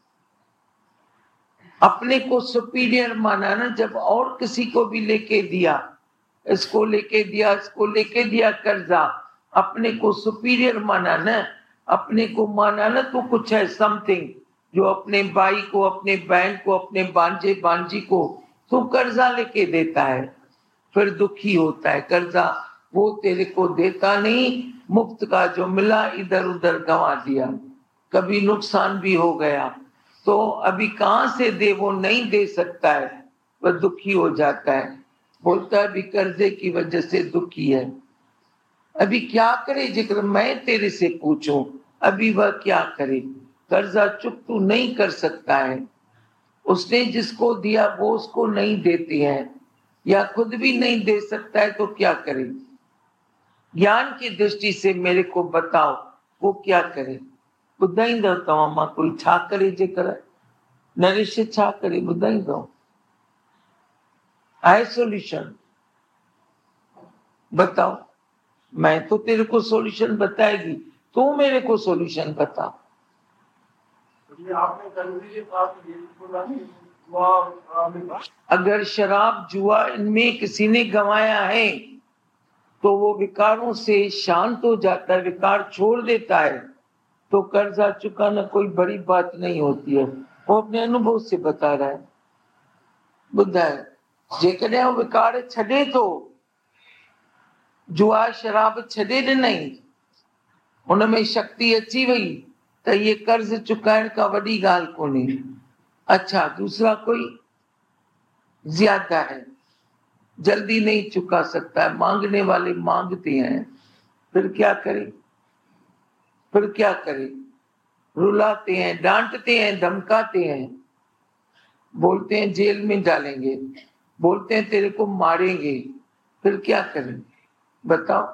अपने को सुपीरियर माना ना, जब और किसी को भी लेके दिया, इसको लेके दिया, इसको लेके दिया कर्जा, अपने को सुपीरियर माना ना, अपने को माना ना तो कुछ है समथिंग, जो अपने भाई को, अपने बहन को, अपने बांजे बांजी को तो कर्जा लेके देता है, फिर दुखी होता है। कर्जा वो तेरे को देता नहीं, मुफ्त का जो मिला इधर उधर गंवा दिया, कभी नुकसान भी हो गया, तो अभी कहां से दे? वो नहीं दे सकता है, वह दुखी हो जाता है, बोलता है अभी कर्जे की वजह से दुखी है। अभी क्या करे? जिक्र मैं तेरे से पूछूं, अभी वह क्या करे? कर्जा चुप नहीं कर सकता है, उसने जिसको दिया वो उसको नहीं देते हैं, या खुद भी नहीं दे सकता है, तो क्या करे? ज्ञान की दृष्टि से मेरे को बताओ वो क्या करे? ॿुधाईंदव तव्हां मां कोई छा करे? जेकर नरेश छा करे ॿुधाईंदव? आहे सॉल्यूशन? बताओ। मैं तो तेरे को सॉल्यूशन बताएगी, तू मेरे को सॉल्यूशन बता। अगर शराब जुआ इनमें किसी ने गंवाया है तो वो विकारों से शांत हो जाता है, विकार छोड़ देता है, तो कर्जा चुकाना कोई बड़ी बात नहीं होती है। वो अपने अनुभव से बता रहा है। बुद्धा है जेकॾहिं वो विकार छॾे तो, जुआ शराब छॾे ॾिनई, उनमें शक्ति अची वई, तो ये कर्ज चुकाइण का वॾी ॻाल्हि कोन्हे। अच्छा, दूसरा कोई ज्यादा है, जल्दी नहीं चुका सकता है, मांगने वाले मांगते हैं, फिर क्या करे? फिर क्या करे? रुलाते हैं, डांटते हैं, धमकाते हैं, बोलते हैं जेल में डालेंगे, बोलते हैं तेरे को मारेंगे, फिर क्या करें? बताओ।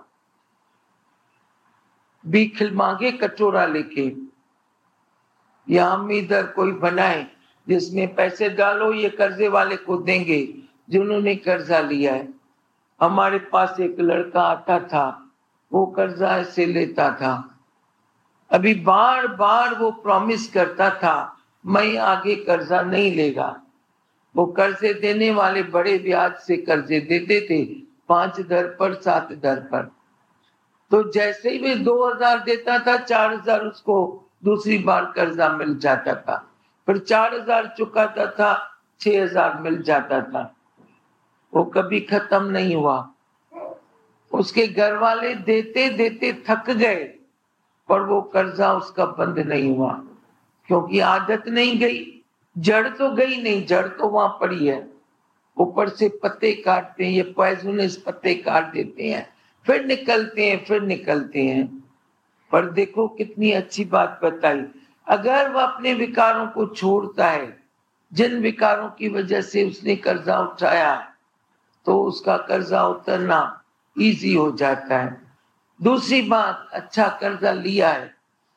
भीख मांगे कटोरा लेके, या हम इधर कोई बनाए जिसमें पैसे डालो, ये कर्जे वाले को देंगे जिन्होंने कर्जा लिया है। हमारे पास एक लड़का आता था, वो कर्जा ऐसे लेता था, अभी बार बार वो प्रॉमिस करता था मैं आगे कर्जा नहीं लेगा। वो कर्जे देने वाले बड़े ब्याज से कर्जे देते थे, पांच दर पर, सात दर पर। तो जैसे ही वे दो हजार देता था, चार हजार उसको दूसरी बार कर्जा मिल जाता था, फिर चार हजार चुकाता था, छह हजार मिल जाता था। वो कभी खत्म नहीं हुआ। उसके घर वाले देते देते थक गए, पर वो कर्जा उसका बंद नहीं हुआ, क्योंकि आदत नहीं गई। जड़ तो गई नहीं, जड़ तो वहां पड़ी है, ऊपर से पत्ते काटते हैं, ये पॉइजनस पत्ते काट देते हैं, फिर निकलते हैं, फिर निकलते हैं। पर देखो कितनी अच्छी बात बताई, अगर वह अपने विकारों को छोड़ता है, जिन विकारों की वजह से उसने कर्जा उठाया, तो उसका कर्जा उतरना इजी हो जाता है। दूसरी बात, अच्छा कर्जा लिया है,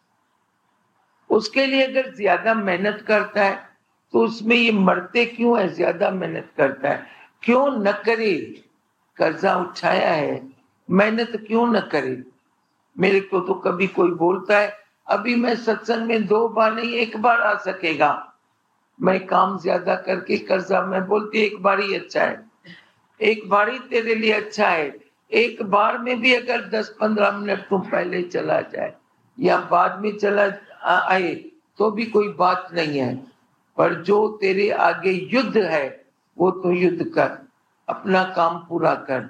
उसके लिए अगर ज्यादा मेहनत करता है तो उसमें ये मरते क्यों है, ज्यादा मेहनत करता है, क्यों न करे? कर्जा उठाया है, मेहनत क्यों न करे? मेरे को तो कभी कोई बोलता है, अभी मैं सत्संग में दो बार नहीं एक बार आ सकेगा, मैं काम ज्यादा करके कर्जा, मैं बोलती एक बार ही अच्छा है, एक बार ही तेरे लिए अच्छा है। एक बार में भी अगर दस पंद्रह मिनट तुम पहले चला जाए या बाद में चला आए तो भी कोई बात नहीं है, पर जो तेरे आगे युद्ध है वो तो युद्ध कर, अपना काम पूरा कर।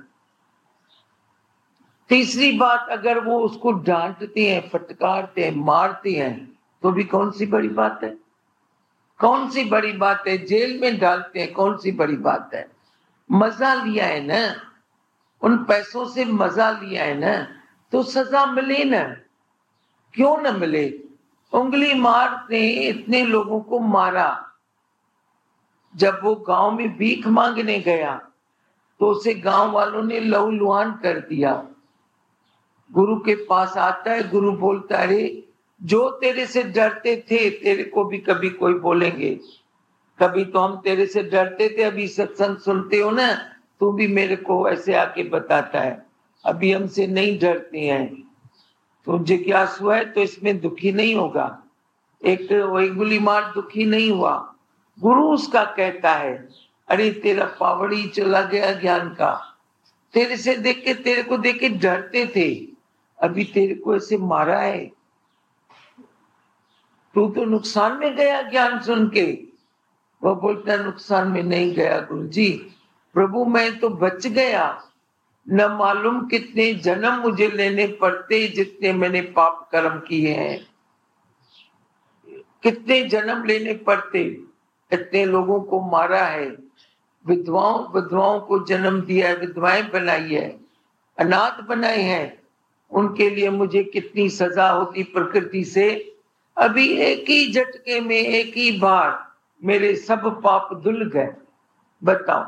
तीसरी बात, अगर वो उसको डांटते हैं, फटकारते हैं, मारते हैं, तो भी कौन सी बड़ी बात है? कौन सी बड़ी बात है? जेल में डालते हैं, कौन सी बड़ी बात है? मजा लिया है ना, उन पैसों से मजा लिया है ना, तो सजा मिले ना, क्यों न मिले? उंगली मार ने इतने लोगों को मारा। जब वो गांव में भीख मांगने गया तो उसे गांव वालों ने लहूलुहान कर दिया। गुरु के पास आता है, गुरु बोलता है, अरे जो तेरे से डरते थे तेरे को भी कभी कोई बोलेंगे। कभी तो हम तेरे से डरते थे, अभी सत्संग सुनते हो ना, तू भी मेरे को ऐसे आके बताता है, अभी हमसे नहीं डरते हैं। तो जिज्ञासु है तो इसमें दुखी नहीं होगा। एक वही मार दुखी नहीं हुआ। गुरु उसका कहता है, अरे तेरा पावड़ी चला गया ज्ञान का, तेरे से देख के, तेरे को देख के डरते थे, अभी तेरे को ऐसे मारा है, तू तो नुकसान में गया ज्ञान सुन के। वह बोलता नुकसान में नहीं गया गुरुजी, प्रभु मैं तो बच गया, न मालूम कितने जन्म मुझे लेने पड़ते जितने मैंने पाप कर्म किए हैं, कितने जन्म लेने पड़ते, इतने लोगों को मारा है, विधवाओं विधवाओं को जन्म दिया है, विधवाएं बनाई है, अनाथ बनाए हैं, उनके लिए मुझे कितनी सजा होती प्रकृति से। अभी एक ही झटके में, एक ही बार मेरे सब पाप धुल गए। बताओ,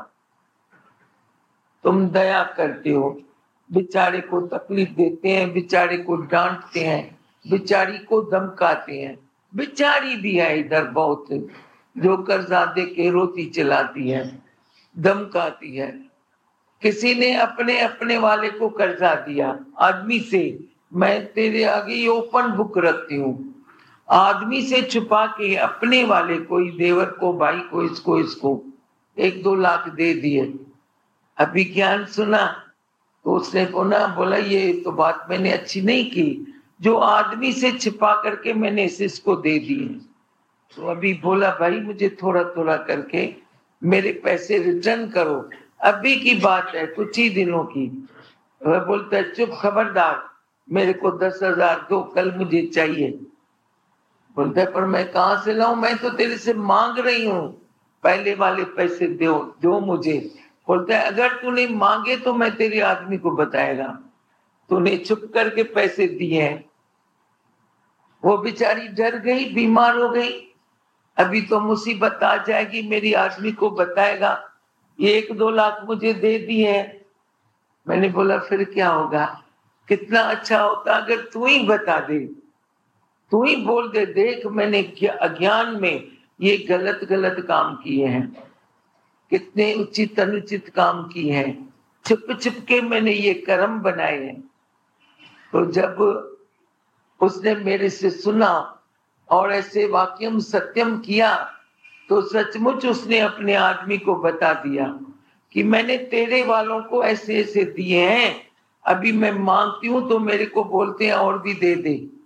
तुम दया करते हो, बेचारे को तकलीफ देते हैं, बेचारे को डांटते हैं, बेचारी को धमकाते हैं। बेचारी भी है इधर बहुत, जो कर्जा दे के रोती चलाती है, धमकाती है। किसी ने अपने अपने वाले को कर्जा दिया आदमी से, मैं तेरे आगे ओपन बुक रखती हूँ, आदमी से छुपा के अपने वाले को, देवर को, भाई को, इसको इसको एक दो लाख दे दिए। अभी ज्ञान सुना तो उसने बोला बोला ये तो बात मैंने अच्छी नहीं की, जो आदमी से छिपा करके मैंने इसको दे दिए। तो अभी बोला भाई मुझे थोड़ा थोड़ा करके मेरे पैसे रिटर्न करो, अभी की बात है, कुछ ही दिनों की। वह बोलता है चुप, खबरदार, मेरे को दस हजार दो, कल मुझे चाहिए। बोलता है पर मैं कहाँ से लाऊं, मैं तो तेरे से मांग रही हूँ, पहले वाले पैसे दो दो मुझे। बोलता है अगर तूने मांगे तो मैं तेरे आदमी को बताएगा, तूने छुप करके पैसे दिए हैं। वो बेचारी डर गई, बीमार हो गई, अभी तो मुसीबत आ जाएगी, मेरी आदमी को बताएगा, ये एक दो लाख मुझे दे दिए हैं। मैंने बोला फिर क्या होगा, कितना अच्छा होता अगर तू ही बता दे, तू ही बोल दे, देख मैंने अज्ञान में ये गलत गलत काम किए हैं, कितने उचित अनुचित काम किए हैं, छिप छिप के मैंने ये कर्म बनाए हैं। तो जब उसने मेरे से सुना और ऐसे वाक्यम सत्यम किया, तो सचमुच उसने अपने आदमी को बता दिया कि मैंने तेरे वालों को ऐसे ऐसे दिए हैं, अभी मैं मांगती हूं तो मेरे को बोलते हैं और भी दे दे।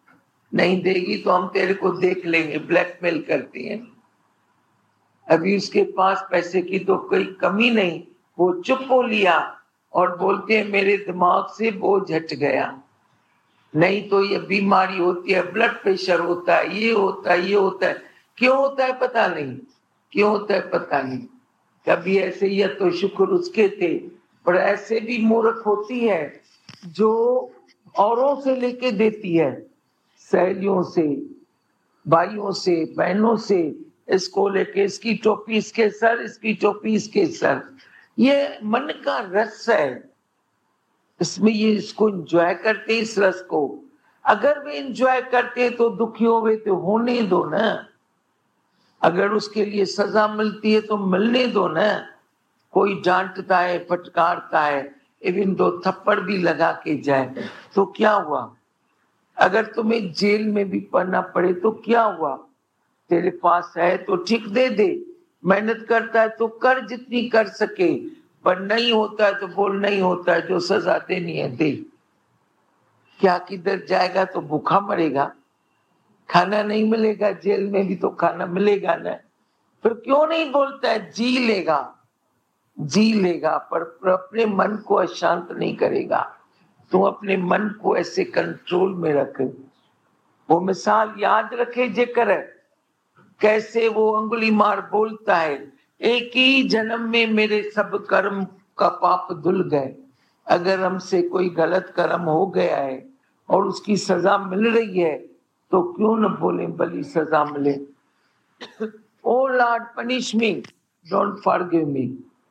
नहीं देगी तो हम तेरे को देख लेंगे, ब्लैकमेल करती है। अभी उसके पास पैसे की तो कोई कमी नहीं, वो चुप हो लिया और बोलते हैं मेरे दिमाग से बोझ हट गया। नहीं तो ये बीमारी होती है, ब्लड प्रेशर होता है, ये होता है, ये होता है। क्यों होता है पता नहीं, क्यों होता है पता नहीं। कभी ऐसे ही तो शुक्र उसके थे, पर ऐसे भी मूर्ख होती है जो औरों से लेके देती है, सहेलियों से, भाइयों से, बहनों से, इसको लेके इसकी टोपी इसके सर, इसकी टोपी इसके सर। ये मन का रस है, इसमें ये इसको एंजॉय करते हैं, इस रस को। अगर वे एंजॉय करते हैं तो दुखी होवे तो होने दो ना, अगर उसके लिए सजा मिलती है तो मिलने दो ना। कोई डांटता है, फटकारता है, इवन दो थप्पड़ भी लगा के जाए तो क्या हुआ? अगर तुम्हें जेल में भी पढ़ना पड़े तो क्या हुआ? तेरे पास है तो ठीक दे दे, मेहनत करता है तो कर जितनी कर सके, पर नहीं होता है तो बोल नहीं होता है, जो सजा देनी है दे। क्या किधर जाएगा? तो भूखा मरेगा, खाना नहीं मिलेगा, जेल में भी तो खाना मिलेगा ना। फिर क्यों नहीं बोलता है? जी लेगा, जी लेगा, पर अपने मन को अशांत नहीं करेगा। तो अपने मन को ऐसे कंट्रोल में रखे। वो मिसाल याद रखे जेकर कैसे वो अंगुली मार बोलता है, एक ही जन्म में मेरे सब कर्म का पाप धुल गए। अगर हमसे कोई गलत कर्म हो गया है और उसकी सजा मिल रही है तो क्यों न बोले भली सजा मिले। O Lord punish me, don't forgive me.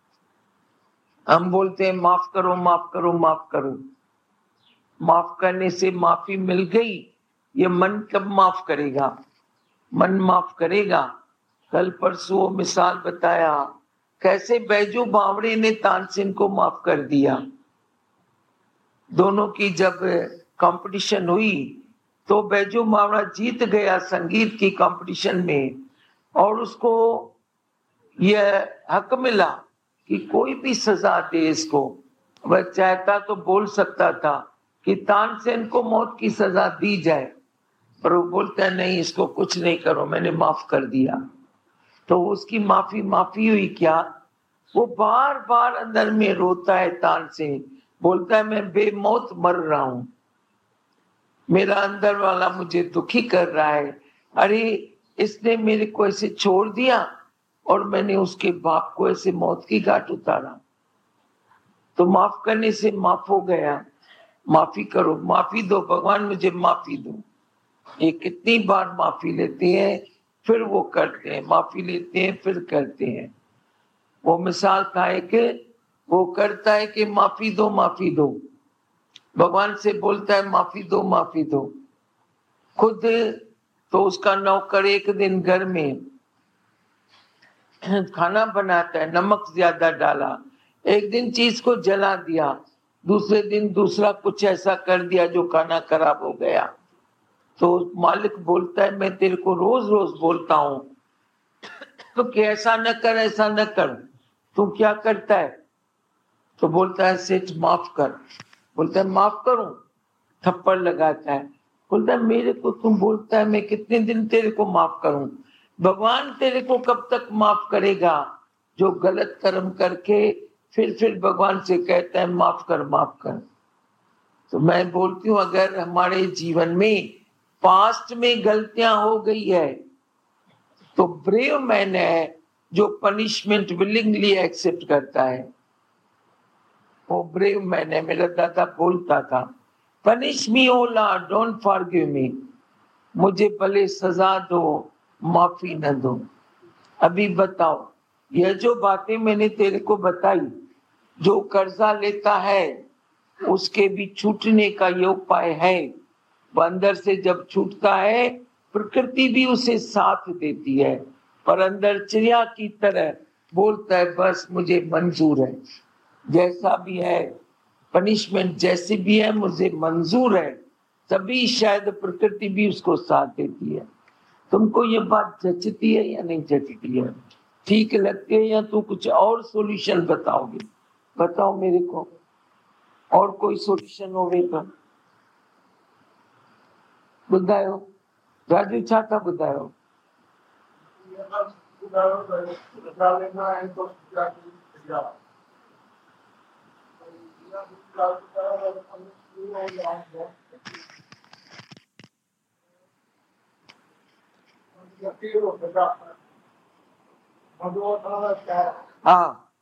हम बोलते हैं माफ करो, माफ करो, माफ करो। माफ करने से माफी मिल गई, ये मन कब माफ करेगा? मन माफ करेगा। कल परसों वो मिसाल बताया कैसे बैजू बावड़े ने तानसेन को माफ कर दिया। दोनों की जब कंपटीशन हुई तो बैजू बावड़ा जीत गया संगीत की कंपटीशन में, और उसको यह हक मिला कि कोई भी सजा दे इसको। वह चाहता तो बोल सकता था कि तानसेन को मौत की सजा दी जाए, पर वो बोलता है नहीं, इसको कुछ नहीं करो, मैंने माफ कर दिया। तो उसकी माफी माफी हुई क्या? वो बार बार अंदर में रोता है तानसेन, बोलता है मैं बेमौत मर रहा हूं, मेरा अंदर वाला मुझे दुखी कर रहा है। अरे इसने मेरे को ऐसे छोड़ दिया और मैंने उसके बाप को ऐसे मौत की घाट उतारा। तो माफ करने से माफ हो गया। माफी करो, माफी दो, भगवान मुझे माफी दो। ये कितनी बार माफी लेते हैं फिर वो करते हैं, माफी लेते हैं फिर करते हैं। वो मिसाल था एक, वो करता है कि माफी दो, माफी दो, भगवान से बोलता है माफी दो, माफी दो। खुद तो उसका नौकर एक दिन घर में खाना बनाता है, नमक ज्यादा डाला, एक दिन चीज को जला दिया, दूसरे दिन दूसरा कुछ ऐसा कर दिया जो खाना खराब हो गया। तो मालिक बोलता है मैं तेरे को रोज रोज बोलता हूं तो कि ऐसा न कर, ऐसा न कर, तू क्या करता है? तो बोलता है सेठ माफ कर। बोलता है माफ करूं? थप्पड़ लगाता है। बोलता है मेरे को तुम बोलता है मैं कितने दिन तेरे को माफ करूं? भगवान तेरे को कब तक माफ करेगा? जो गलत कर्म करके फिर फिर भगवान से कहता है माफ कर, माफ कर। तो मैं बोलती हूँ अगर हमारे जीवन में पास्ट में गलतियां हो गई है तो ब्रेव मैन है जो पनिशमेंट विलिंगली एक्सेप्ट करता है, वो ब्रेव मैन है। मेरा दादा बोलता था punish me O Lord, don't forgive me, मुझे भले सजा दो, माफी न दो। अभी बताओ, यह जो बातें मैंने तेरे को बताई, जो कर्जा लेता है उसके भी छूटने का ये उपाय है। वो अंदर से जब छूटता है प्रकृति भी उसे साथ देती है, पर अंदर चिड़िया की तरह बोलता है बस मुझे मंजूर है, जैसा भी है, पनिशमेंट जैसी भी है मुझे मंजूर है। तभी शायद प्रकृति भी उसको साथ देती है। तुमको ये बात जचती है या नहीं जचती है? ठीक लगती है या तू कुछ और सॉल्यूशन बताओगे? बताओ मेरे को, और कोई सॉल्यूशन होवे तो। ॿुधायो राजू छा था ॿुधायो? हा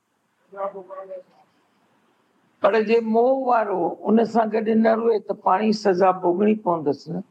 पर जे मोह वारो उन सां गॾु न रुए त पाणी सज़ा भोगणी पवंदसि न।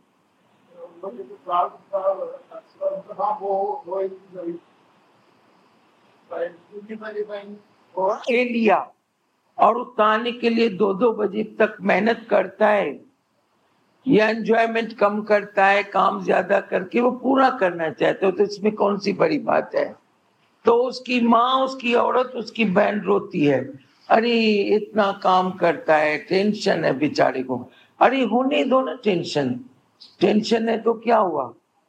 लिया और उतारने के लिए दो दो बजे तक मेहनत करता है या एंजॉयमेंट कम करता है, काम ज्यादा करके वो पूरा करना चाहते हो, तो इसमें कौन सी बड़ी बात है। तो उसकी माँ, उसकी औरत, उसकी बहन रोती है, अरे इतना काम करता है, टेंशन है बेचारे को। अरे होने दो ना टेंशन, टेंशन है तो क्या हुआ,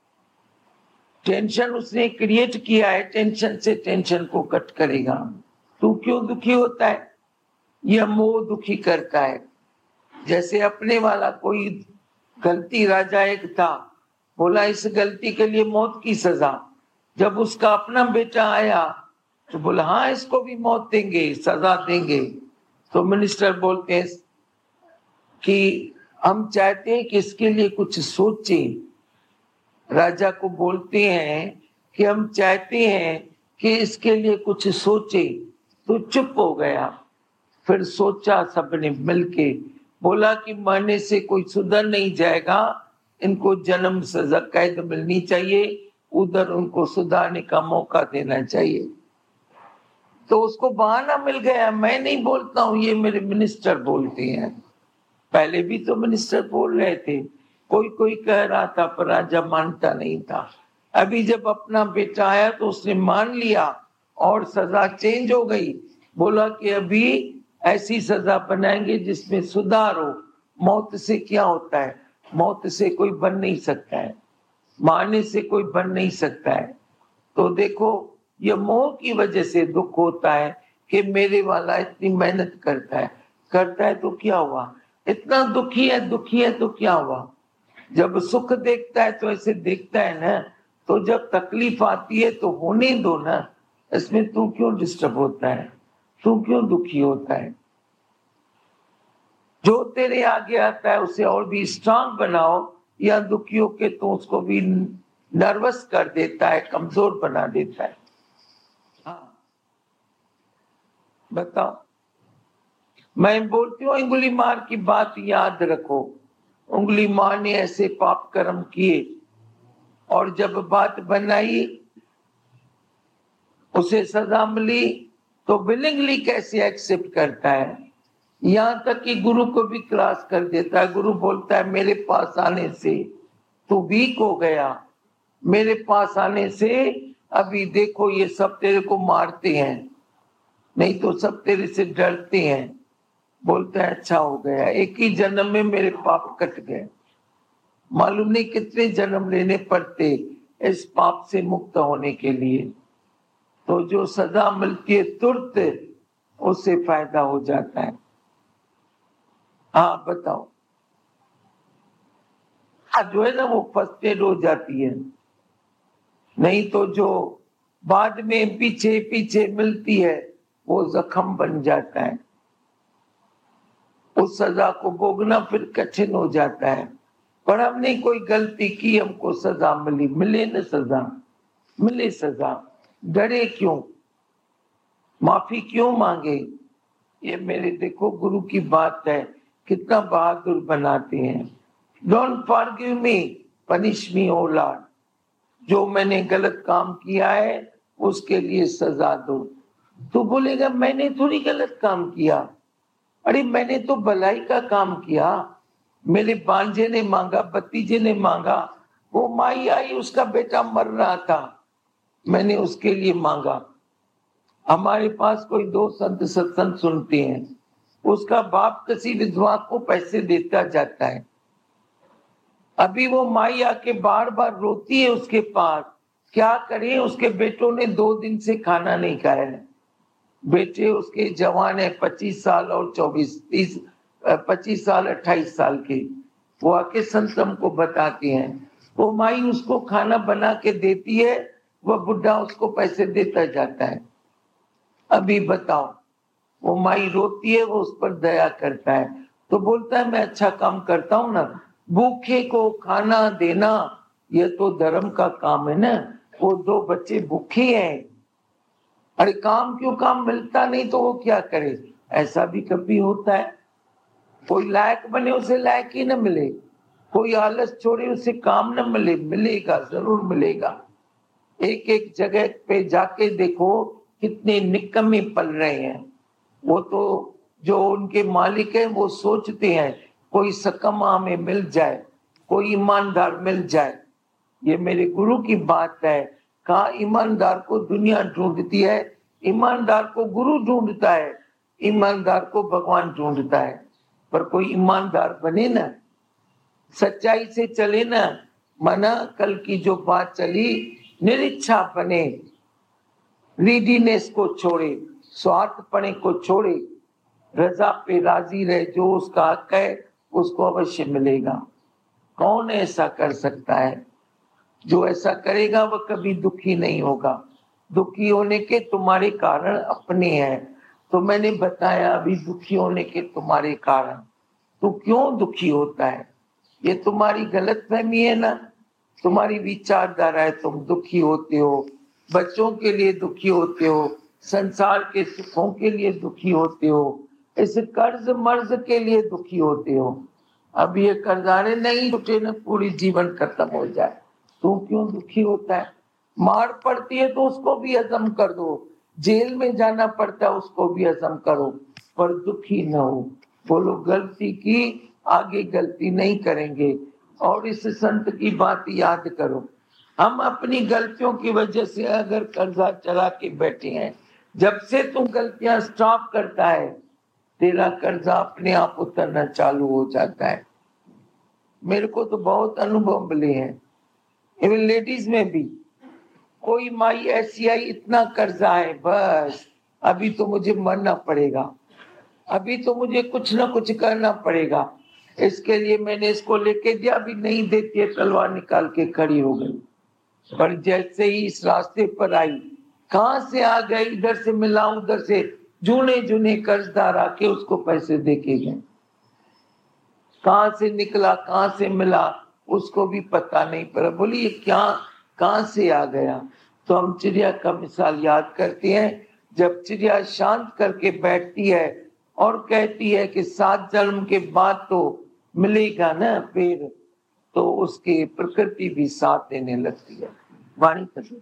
टेंशन उसने क्रिएट किया है, टेंशन से टेंशन को कट करेगा। तू क्यों दुखी होता है? यह मोह दुखी करता है। जैसे अपने वाला कोई गलती, राजा एक था, बोला इस गलती के लिए मौत की सजा। जब उसका अपना बेटा आया तो बोला हाँ इसको भी मौत देंगे, सजा देंगे। तो मिनिस्टर बोलते हैं कि हम चाहते हैं कि इसके लिए कुछ सोचें। राजा को बोलते हैं कि हम चाहते हैं कि इसके लिए कुछ सोचें। तो चुप हो गया। फिर सोचा सबने मिलके, बोला कि मरने से कोई सुधर नहीं जाएगा, इनको जन्म सजा कैद मिलनी चाहिए, उधर उनको सुधारने का मौका देना चाहिए। तो उसको बहाना मिल गया, मैं नहीं बोलता हूँ, ये मेरे मिनिस्टर बोलते हैं। पहले भी तो मिनिस्टर बोल रहे थे, कोई कोई कह रहा था पर राजा मानता नहीं था। अभी जब अपना बेटा आया तो उसने मान लिया और सजा चेंज हो गई। बोला कि अभी ऐसी सजा बनाएंगे जिसमें सुधार हो। मौत से क्या होता है, मौत से कोई बन नहीं सकता है, मारने से कोई बन नहीं सकता है। तो देखो ये मोह की वजह से दुख होता है कि मेरे वाला इतनी मेहनत करता है, करता है तो क्या हुआ, इतना दुखी है, दुखी है तो क्या हुआ। जब सुख देखता है तो ऐसे देखता है ना, तो जब तकलीफ आती है तो होने दो ना, इसमें तू क्यों डिस्टर्ब होता है, तू क्यों दुखी होता है। जो तेरे आगे आता है उसे और भी स्ट्रांग बनाओ, या दुखी होके तो उसको भी नर्वस कर देता है, कमजोर बना देता है। हाँ बताओ, मैं बोलती हूँ उंगली मार की बात याद रखो। उंगली मार ने ऐसे पाप कर्म किए और जब बात बनाई उसे सजा मिली तो विलिंगली कैसे एक्सेप्ट करता है। यहाँ तक कि गुरु को भी क्रॉस कर देता है। गुरु बोलता है मेरे पास आने से तू वीक हो गया, मेरे पास आने से अभी देखो ये सब तेरे को मारते हैं, नहीं तो सब तेरे से डरते हैं। बोलता है अच्छा हो गया, एक ही जन्म में मेरे पाप कट गए। मालूम नहीं कितने जन्म लेने पड़ते इस पाप से मुक्त होने के लिए। तो जो सजा मिलती है तुरंत उससे फायदा हो जाता है। हाँ बताओ, जो है ना वो फर्स्ट एड हो जाती है, नहीं तो जो बाद में पीछे पीछे मिलती है वो जख्म बन जाता है। उस सजा को भोगना फिर कठिन हो जाता है। पर हमने कोई गलती की, हमको सजा मिली, मिले न सजा, मिले सजा, डरे क्यों, माफी क्यों मांगे। ये मेरे देखो गुरु की बात है, कितना बहादुर बनाते हैं। Don't forgive me, punish me O Lord. जो मैंने गलत काम किया है उसके लिए सजा दो। तो बोलेगा मैंने थोड़ी गलत काम किया, अरे मैंने तो भलाई का काम किया। मेरे भांजे ने मांगा, भतीजे ने मांगा, वो माई आई उसका बेटा मर रहा था, मैंने उसके लिए मांगा। हमारे पास कोई दो संत सत्संग सुनते हैं, उसका बाप किसी विधवा को पैसे देता जाता है। अभी वो माई आके बार बार रोती है उसके पास, क्या करे, उसके बेटों ने दो दिन से खाना नहीं खाया है। बेटे उसके जवान है, पच्चीस साल और चौबीस तीस पच्चीस साल अट्ठाईस साल के। वो आके संतम को बताती हैं। वो माई उसको खाना बना के देती है, वह बुढ़ा उसको पैसे देता जाता है। अभी बताओ, वो माई रोती है, वो उस पर दया करता है, तो बोलता है मैं अच्छा काम करता हूं ना। भूखे को खाना देना ये तो धर्म का काम है ना। वो दो बच्चे भूखे हैं, अरे काम क्यों, काम मिलता नहीं तो वो क्या करे। ऐसा भी कभी होता है, कोई लायक बने उसे लायक ही न मिले, कोई आलस छोड़े उसे काम न मिले। मिलेगा, जरूर मिलेगा। एक एक जगह पे जाके देखो कितने निकम्मे पल रहे हैं। वो तो जो उनके मालिक है वो सोचते हैं कोई सकमा में मिल जाए, कोई ईमानदार मिल जाए। ये मेरे गुरु की बात है। कहा ईमानदार को दुनिया ढूंढती है, ईमानदार को गुरु ढूंढता है, ईमानदार को भगवान ढूंढता है। पर कोई ईमानदार बने ना, सच्चाई से चले ना। माना कल की जो बात चली, निरीच्छा बने, रीडीनेस को छोड़े, स्वार्थपणे को छोड़े, रजा पे राजी रहे। जो उसका हक है उसको अवश्य मिलेगा। कौन ऐसा कर सकता है? जो ऐसा करेगा वह कभी दुखी नहीं होगा। दुखी होने के तुम्हारे कारण अपने हैं। तो मैंने बताया अभी दुखी होने के तुम्हारे कारण। तू क्यों दुखी होता है? ये तुम्हारी गलतफहमी है ना, तुम्हारी विचारधारा है। तुम दुखी होते हो, बच्चों के लिए दुखी होते हो, संसार के सुखों के लिए दुखी होते हो, इस कर्ज मर्ज के लिए दुखी होते हो। अब ये कर्जारे नहीं छूटे ना, पूरी जीवन खत्म हो जाए, तू क्यों दुखी होता है? मार पड़ती है तो उसको भी हजम कर दो, जेल में जाना पड़ता है उसको भी हजम करो, पर दुखी न हो। बोलो गलती की, आगे गलती नहीं करेंगे। और इस संत की बात याद करो, हम अपनी गलतियों की वजह से अगर कर्जा चला के बैठे हैं, जब से तू गलतियां स्टॉप करता है तेरा कर्जा अपने आप उतरना चालू हो जाता है। मेरे को तो बहुत अनुभव मिले हैं, इवन लेडीज में भी। कोई माई ऐसी आई, इतना कर्जा है, बस अभी तो मुझे मरना पड़ेगा, अभी तो मुझे कुछ ना कुछ करना पड़ेगा, इसके लिए मैंने इसको लेके दिया, अभी नहीं देती है तलवार निकाल के खड़ी हो गई। पर जैसे ही इस रास्ते पर आई, कहां से आ गई, इधर से मिला उधर से, जूने जूने कर्जदार आके उसको पैसे देके गए। कहां से निकला कहां से मिला उसको भी पता नहीं पड़ा। बोली ये क्या, कहां से आ गया? तो हम चिड़िया का मिसाल याद करते हैं। जब चिड़िया शांत करके बैठती है और कहती है कि सात जन्म के बाद तो मिलेगा ना फिर, तो उसकी प्रकृति भी साथ देने लगती है। वाणी कर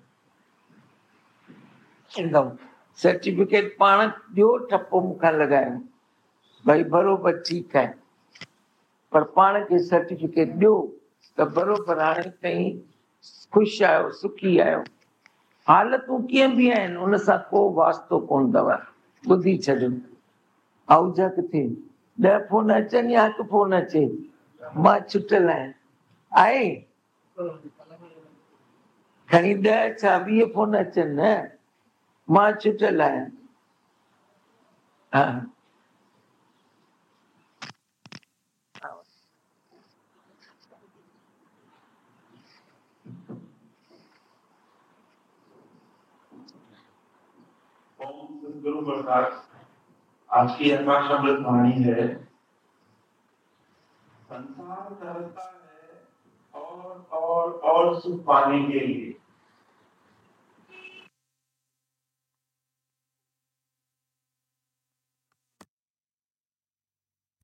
सर्टिफिकेट पाण जो ठप्पो मुखा लगाए भाई बरोबर ठीक है, पर पाण के सर्टिफिकेट दो तो बरोबर हाणे कहीं खुश आयो, सुखी आयो। हालतूं कीअं बि आहिनि उन सां को वास्तो कोन अथव। ॿुधी छॾियो, आउजा किथे, ॾह फोन अचनि या हिकु फोन अचे, मां छुटियल आहियां, आहे खणी ॾह छा वीह फोन अचनि न, मां छुटियल आहियां। हा गुरु प्रसाद, आज की हमारी शब्द वाणी है, संसार करता है और और और सुख पाने के लिए,